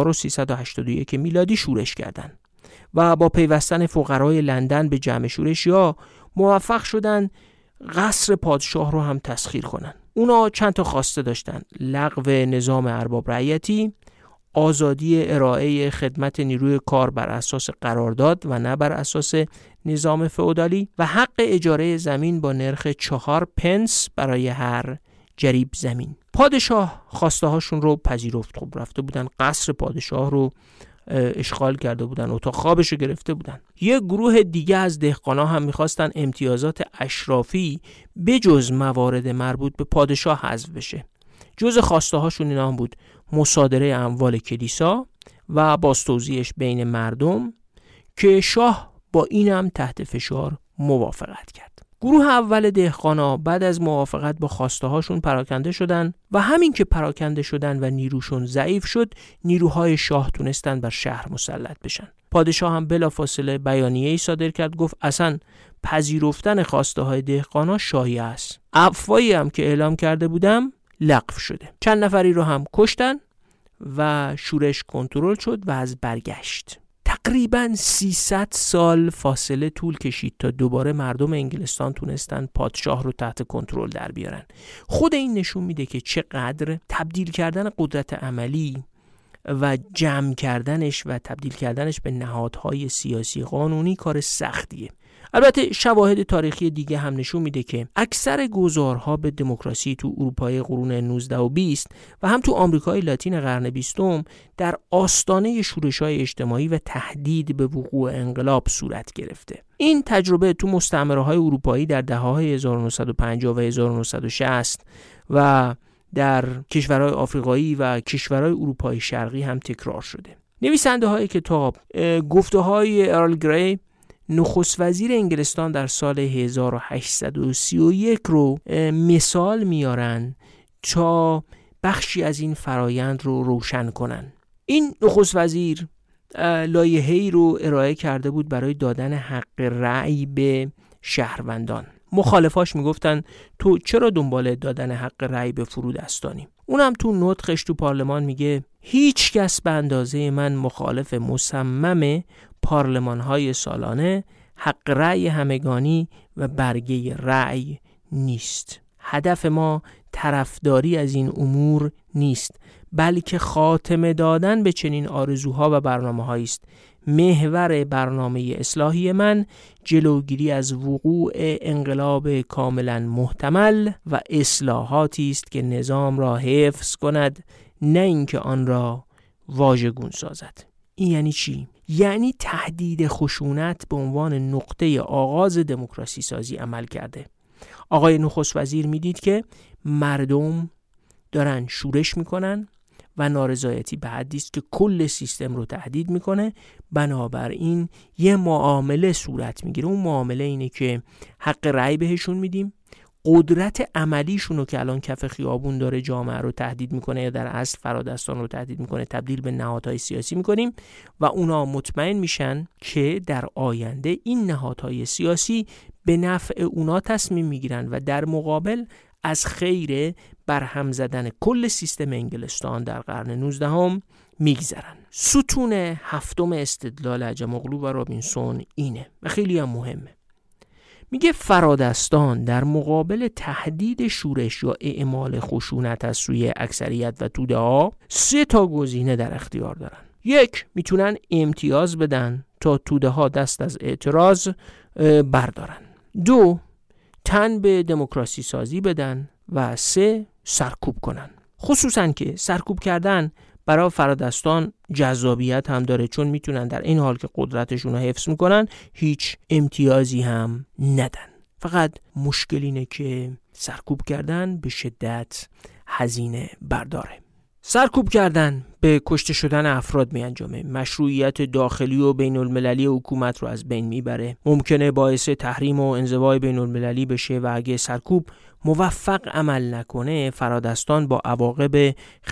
1381 میلادی شورش کردن و با پیوستن فقرای لندن به جمع شورشیا موفق شدن قصر پادشاه رو هم تسخیر کنن. اونا چند تا خواسته داشتن: لغو نظام ارباب رعیتی، آزادی ارائه خدمت نیروی کار بر اساس قرارداد و نه بر اساس نظام فئودالی و حق اجاره زمین با نرخ 4 پنس برای هر جریب زمین. پادشاه خواسته هاشون رو پذیرفت. خب رفته بودن قصر پادشاه رو اشغال کرده بودن، اتاق خوابش رو گرفته بودن. یه گروه دیگه از دهقانا هم میخواستن امتیازات اشرافی بجز موارد مربوط به پادشاه حذف بشه. جز خواسته هاشون اینا هم بود مصادره اموال کلیسا و بازتوزیعش بین مردم که شاه با اینم تحت فشار موافقت کرد. گروه اول دهقانا بعد از موافقت با خواسته هاشون پراکنده شدن و همین که پراکنده شدن و نیروشون ضعیف شد، نیروهای شاه تونستن بر شهر مسلط بشن. پادشاه هم بلافاصله بیانیه‌ای صادر کرد، گفت اصلا پذیرفتن خواسته های دهقانا شایعه است. عفوی هم که اعلام کرده بودم لغو شده. چند نفری رو هم کشتن و شورش کنترل شد و از برگشت. تقریباً 300 سال فاصله طول کشید تا دوباره مردم انگلستان تونستن پادشاه رو تحت کنترل در بیارن. خود این نشون میده که چقدر تبدیل کردن قدرت عملی و جمع کردنش و تبدیل کردنش به نهادهای سیاسی قانونی کار سختیه. البته شواهد تاریخی دیگه هم نشون میده که اکثر گذارها به دموکراسی تو اروپای قرون 19 و 20 و هم تو آمریکای لاتین قرن 20 در آستانه شورش‌های اجتماعی و تهدید به وقوع انقلاب صورت گرفته. این تجربه تو مستعمره‌های اروپایی در دهه‌های 1950 و 1960 و در کشورهای آفریقایی و کشورهای اروپای شرقی هم تکرار شده. نویسنده های کتاب گفته‌های ارل گری نخست وزیر انگلستان در سال 1831 رو مثال میارن تا بخشی از این فرایند رو روشن کنن. این نخست وزیر لایحه‌ای رو ارائه کرده بود برای دادن حق رأی به شهروندان. مخالفاش میگفتن تو چرا دنبال دادن حق رأی به فرودستانی؟ اونم تو نطقش تو پارلمان میگه هیچ کس به اندازه من مخالف مصمم پارلمان‌های سالانه، حق رأی همگانی و برگه رأی نیست. هدف ما طرفداری از این امور نیست، بلکه خاتمه دادن به چنین آرزوها و برنامه‌هایی است. محور برنامه اصلاحی من جلوگیری از وقوع انقلاب کاملا محتمل و اصلاحاتی است که نظام را حفظ کند، نه اینکه آن را واژگون سازد. این یعنی چی؟ یعنی تهدید خشونت به عنوان نقطه آغاز دموکراسی سازی عمل کرده. آقای نخست وزیر میدید که مردم دارن شورش میکنن و نارضایتی به حدی است که کل سیستم رو تهدید میکنه. بنابراین یه معامله صورت میگیره. اون معامله اینه که حق رأی بهشون میدیم، قدرت عملیشون رو که الان کف خیابون داره جامعه رو تهدید میکنه یا در اصل فرادستان رو تهدید میکنه تبدیل به نهادهای سیاسی میکنیم و اونا مطمئن میشن که در آینده این نهادهای سیاسی به نفع اونا تصمیم میگیرن و در مقابل از خیر برهم زدن کل سیستم انگلستان در قرن 19 میگذرن. ستون هفتم استدلال عجم‌اوغلو و رابینسون اینه و خیلی هم مهمه. میگه فرادستان در مقابل تهدید شورش یا اعمال خشونت از سوی اکثریت و توده ها 3 گزینه در اختیار دارن. 1. میتونن امتیاز بدن تا توده ها دست از اعتراض بردارن. 2. تن به دموکراسی سازی بدن و 3. سرکوب کنن. خصوصا که سرکوب کردن برای فرادستان جذابیت هم داره، چون میتونن در این حال که قدرتشون رو حفظ میکنن هیچ امتیازی هم ندن. فقط مشکل اینه که سرکوب کردن به شدت هزینه برداره. سرکوب کردن به کشته شدن افراد می انجامه، مشروعیت داخلی و بین المللی حکومت رو از بین میبره، ممکنه باعث تحریم و انزوای بین المللی بشه و اگه سرکوب موفق عمل نکنه فرادستان با عواقب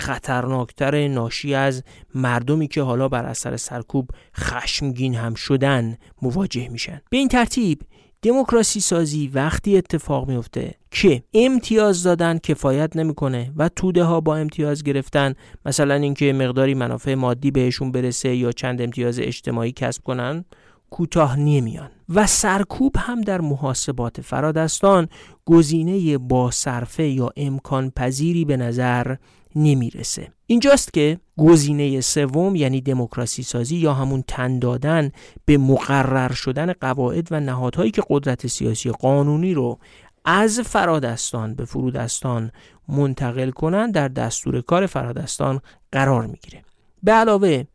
خطرناکتر ناشی از مردمی که حالا بر اثر سرکوب خشمگین هم شدن مواجه میشن. به این ترتیب دموکراسی سازی وقتی اتفاق میفته که امتیاز دادن کفایت نمیکنه و توده ها با امتیاز گرفتن، مثلا اینکه مقداری منافع مادی بهشون برسه یا چند امتیاز اجتماعی کسب کنن، کوتاه نمیان. و سرکوب هم در محاسبات فرادستان گزینه با صرفه یا امکان پذیری به نظر نمیرسه. اینجاست که گزینه سوم یعنی دموکراسی سازی یا همون تن دادن به مقرر شدن قواعد و نهادهایی که قدرت سیاسی قانونی رو از فرادستان به فرودستان منتقل کنن در دستور کار فرادستان قرار میگیره. به علاوه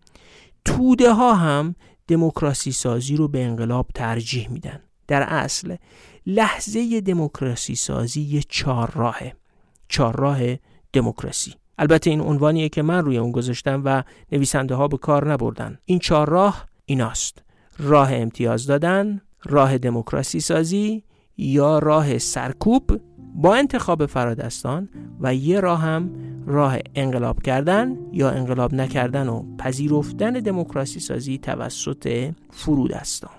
توده ها هم دموکراسی سازی رو به انقلاب ترجیح میدن. در اصل لحظه دموکراسی سازی یه 4 راه دموکراسی. البته این عنوانیه که من روی اون گذاشتم و نویسنده ها به کار نبردن. این 4 راه ایناست: راه امتیاز دادن، راه دموکراسی سازی یا راه سرکوب با انتخاب فرادستان و یه راه هم راه انقلاب کردن یا انقلاب نکردن و پذیرفتن دموکراسی سازی توسط فرودستان.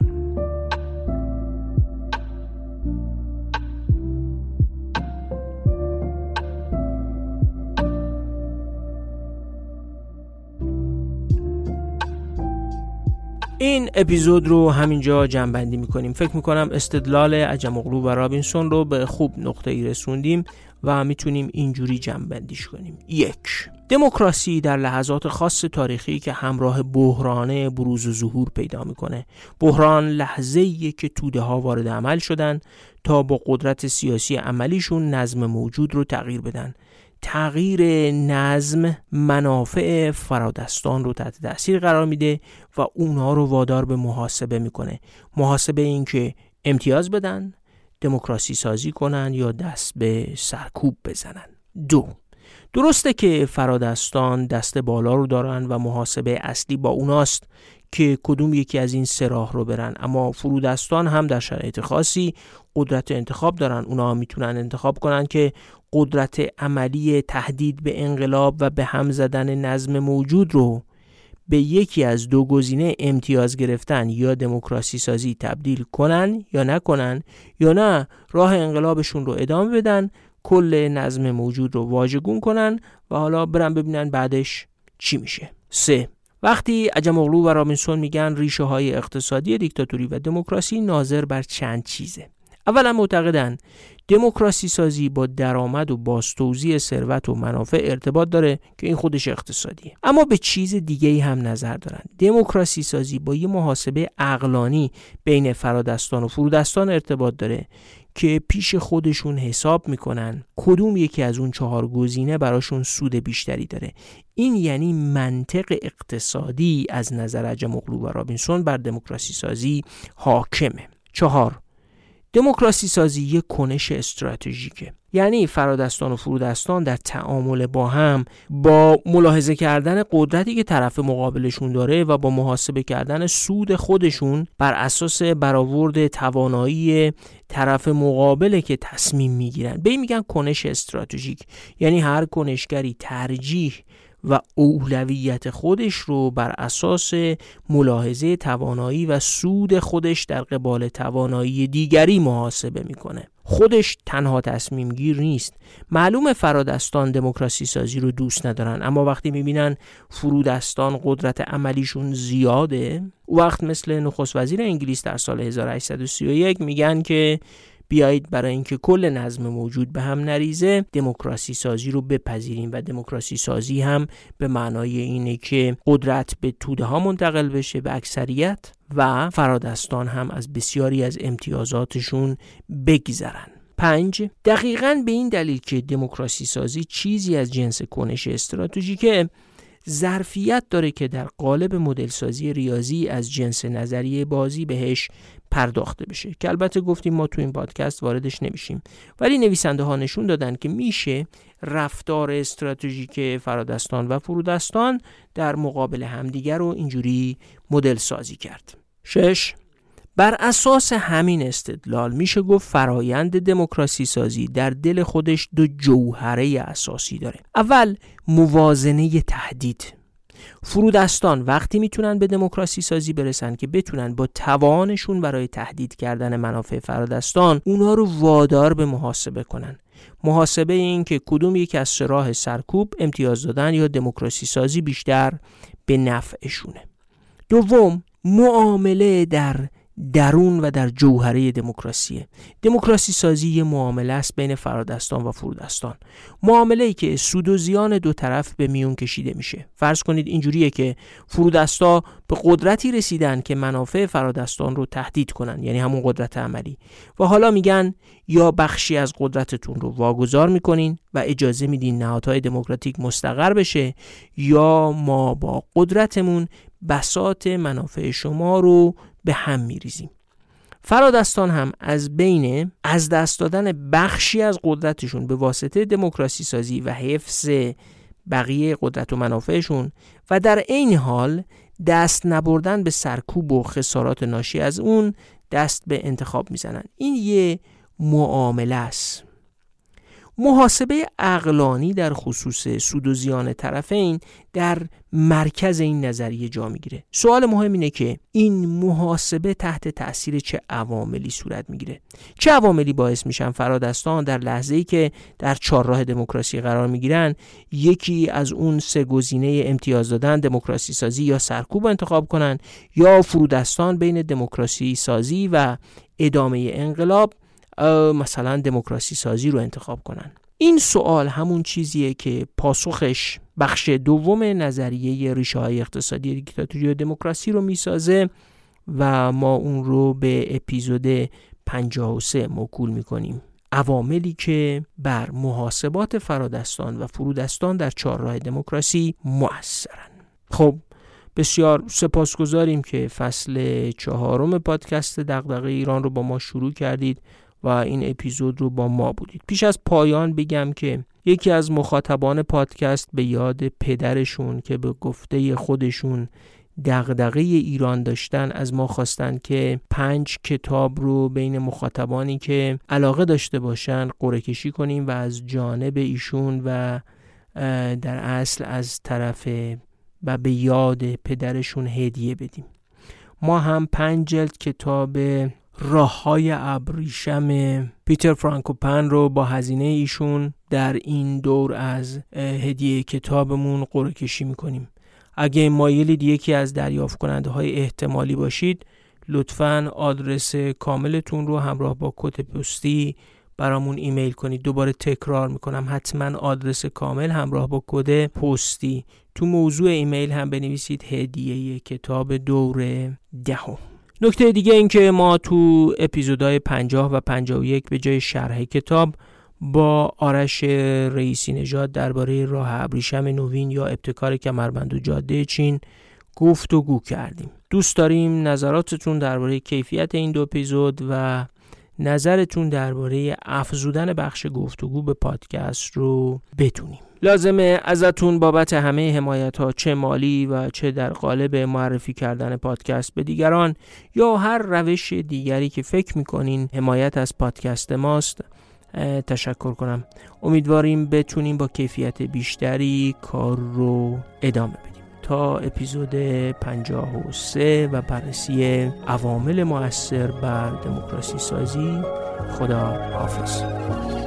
این اپیزود رو همینجا جمع‌بندی می‌کنیم. فکر می‌کنم استدلال عجم‌اوغلو و رابینسون رو به خوب نقطه‌ای رسوندیم و میتونیم اینجوری جمع‌بندیش کنیم. 1. دموکراسی در لحظات خاص تاریخی که همراه بحران بروز و ظهور پیدا میکنه. بحران لحظه‌ایه که توده ها وارد عمل شدن تا با قدرت سیاسی عملیشون نظم موجود رو تغییر بدن. تغییر نظم منافع فرادستان رو تحت تاثیر قرار میده و اونها رو وادار به محاسبه میکنه. محاسبه این که امتیاز بدن، دموکراسی سازی کنن یا دست به سرکوب بزنن. 2. درسته که فرادستان دست بالا رو دارن و محاسبه اصلی با اوناست که کدوم یکی از این 3 راه رو برن، اما فرودستان هم در شرایط خاصی قدرت انتخاب دارن. اونا میتونن انتخاب کنن که قدرت عملی تهدید به انقلاب و به هم زدن نظم موجود رو به یکی از 2 گزینه امتیاز گرفتن یا دموکراسی سازی تبدیل کنن یا نکنن، یا نه راه انقلابشون رو ادامه بدن، کل نظم موجود رو واژگون کنن و حالا برن ببینن بعدش چی میشه. 3. وقتی عجم‌اوغلو و رابینسون میگن ریشه های اقتصادی دیکتاتوری و دموکراسی ناظر بر چند چیزه. اولا معتقدند دموکراسی سازی با درآمد و بازتوزیع ثروت و منافع ارتباط داره که این خودش اقتصادیه. اما به چیز دیگه‌ای هم نظر دارن. دموکراسی سازی با یه محاسبه عقلانی بین فرادستان و فرودستان ارتباط داره که پیش خودشون حساب میکنن کدوم یکی از اون 4 گزینه براشون سود بیشتری داره. این یعنی منطق اقتصادی از نظر اجموغلو و رابینسون بر دموکراسی سازی حاکمه. 4. دموکراسی سازی یک کنش استراتژیکه. یعنی فرادستان و فرودستان در تعامل با هم با ملاحظه کردن قدرتی که طرف مقابلشون داره و با محاسبه کردن سود خودشون بر اساس برآورد توانایی طرف مقابله که تصمیم میگیرن. به این میگن کنش استراتژیک. یعنی هر کنشگری ترجیح و اولویت خودش رو بر اساس ملاحظه توانایی و سود خودش در قبال توانایی دیگری محاسبه میکنه. خودش تنها تصمیم گیر نیست. معلومه فرادستان دموکراسی سازی رو دوست ندارن، اما وقتی میبینن فرودستان قدرت عملیشون زیاده، وقت مثل نخست وزیر انگلیس در سال 1831 میگن که بیایید برای اینکه کل نظم موجود به هم نریزه دموکراسی سازی رو بپذیریم. و دموکراسی سازی هم به معنای اینه که قدرت به توده ها منتقل بشه، به اکثریت، و فرادستان هم از بسیاری از امتیازاتشون بگذرن. 5. دقیقاً به این دلیل که دموکراسی سازی چیزی از جنس کنش استراتژیکه، ظرفیت داره که در قالب مدل سازی ریاضی از جنس نظریه بازی بهش پرداخته بشه، که البته گفتیم ما تو این پادکست واردش نمیشیم، ولی نویسنده ها نشون دادن که میشه رفتار استراتژیک فرادستان و فرودستان در مقابل همدیگر رو اینجوری مدل سازی کرد. 6. بر اساس همین استدلال میشه گفت فرایند دموکراسی سازی در دل خودش 2 جوهره اساسی داره. اول، موازنه تهدید. فرودستان وقتی میتونن به دموکراسی سازی برسن که بتونن با توانشون برای تهدید کردن منافع فرادستان اونا رو وادار به محاسبه کنن. محاسبه این که کدوم یک از 3 راه سرکوب، امتیاز دادن یا دموکراسی سازی بیشتر به نفعشونه. دوم، معامله در درون و در جوهره دموکراسیه. دموکراسی سازی یه معامله است بین فرادستان و فرودستان. معامله‌ای که سود و زیان 2 طرف به میون کشیده میشه. فرض کنید اینجوریه که فرودستا به قدرتی رسیدن که منافع فرادستان رو تهدید کنن، یعنی همون قدرت عملی، و حالا میگن یا بخشی از قدرتتون رو واگذار میکنین و اجازه میدین نهادهای دموکراتیک مستقر بشه، یا ما با قدرتمون بساط منافع شما رو به هم میریزیم. فرادستان هم از بین از دست دادن بخشی از قدرتشون به واسطه دموکراسی سازی و حفظ بقیه قدرت و منافعشون و در عین حال دست نبردن به سرکوب و خسارات ناشی از اون دست به انتخاب میزنن. این یه معامله است. محاسبه عقلانی در خصوص سود و زیان طرفین در مرکز این نظریه جا میگیره. سوال مهم اینه که این محاسبه تحت تأثیر چه عواملی صورت میگیره؟ چه عواملی باعث میشن فرادستان در لحظه‌ای که در 4 راه دموکراسی قرار میگیرن یکی از اون 3 گزینه امتیاز دادن، دموکراسی سازی یا سرکوب انتخاب کنن، یا فرودستان بین دموکراسی سازی و ادامه انقلاب مثلا دموکراسی سازی رو انتخاب کنن؟ این سوال همون چیزیه که پاسخش بخش دوم نظریه ریشه‌های اقتصادی دیکتاتوری و دموکراسی رو میسازه و ما اون رو به اپیزود 53 موکول میکنیم. عواملی که بر محاسبات فرادستان و فرودستان در 4 راه دموکراسی مؤثرن. خب بسیار سپاسگزاریم که فصل 4 پادکست دغدغه ایران رو با ما شروع کردید و این اپیزود رو با ما بودید. پیش از پایان بگم که یکی از مخاطبان پادکست به یاد پدرشون که به گفته خودشون دغدغه ایران داشتن از ما خواستن که 5 کتاب رو بین مخاطبانی که علاقه داشته باشن قرعه کشی کنیم و از جانب ایشون و در اصل از طرف و به یاد پدرشون هدیه بدیم. ما هم 5 جلد کتاب راه‌های ابریشم پیتر فرانکوپن رو با هزینه ایشون در این دور از هدیه کتابمون قرعه کشی می‌کنیم. اگه مایلید یکی از دریافت کننده های احتمالی باشید، لطفاً آدرس کاملتون رو همراه با کد پستی برامون ایمیل کنید. دوباره تکرار میکنم، حتما آدرس کامل همراه با کد پستی. تو موضوع ایمیل هم بنویسید هدیه کتاب دوره 10. نکته دیگه این که ما تو اپیزودهای 50 و 51 به جای شرح کتاب با آرش رئیسی نژاد درباره راه ابریشم نوین یا ابتکار کمربند و جاده چین گفتگو کردیم. دوست داریم نظراتتون درباره کیفیت این 2 اپیزود و نظرتون درباره افزودن بخش گفتگو به پادکست رو بدونیم. لازمه ازتون بابت همه حمایت‌ها، چه مالی و چه در قالب معرفی کردن پادکست به دیگران یا هر روش دیگری که فکر می‌کنین حمایت از پادکست ماست، تشکر کنم. امیدواریم بتونیم با کیفیت بیشتری کار رو ادامه بدیم. تا اپیزود 53 و بررسی عوامل مؤثر بر دموکراسی سازی. خدا حافظ.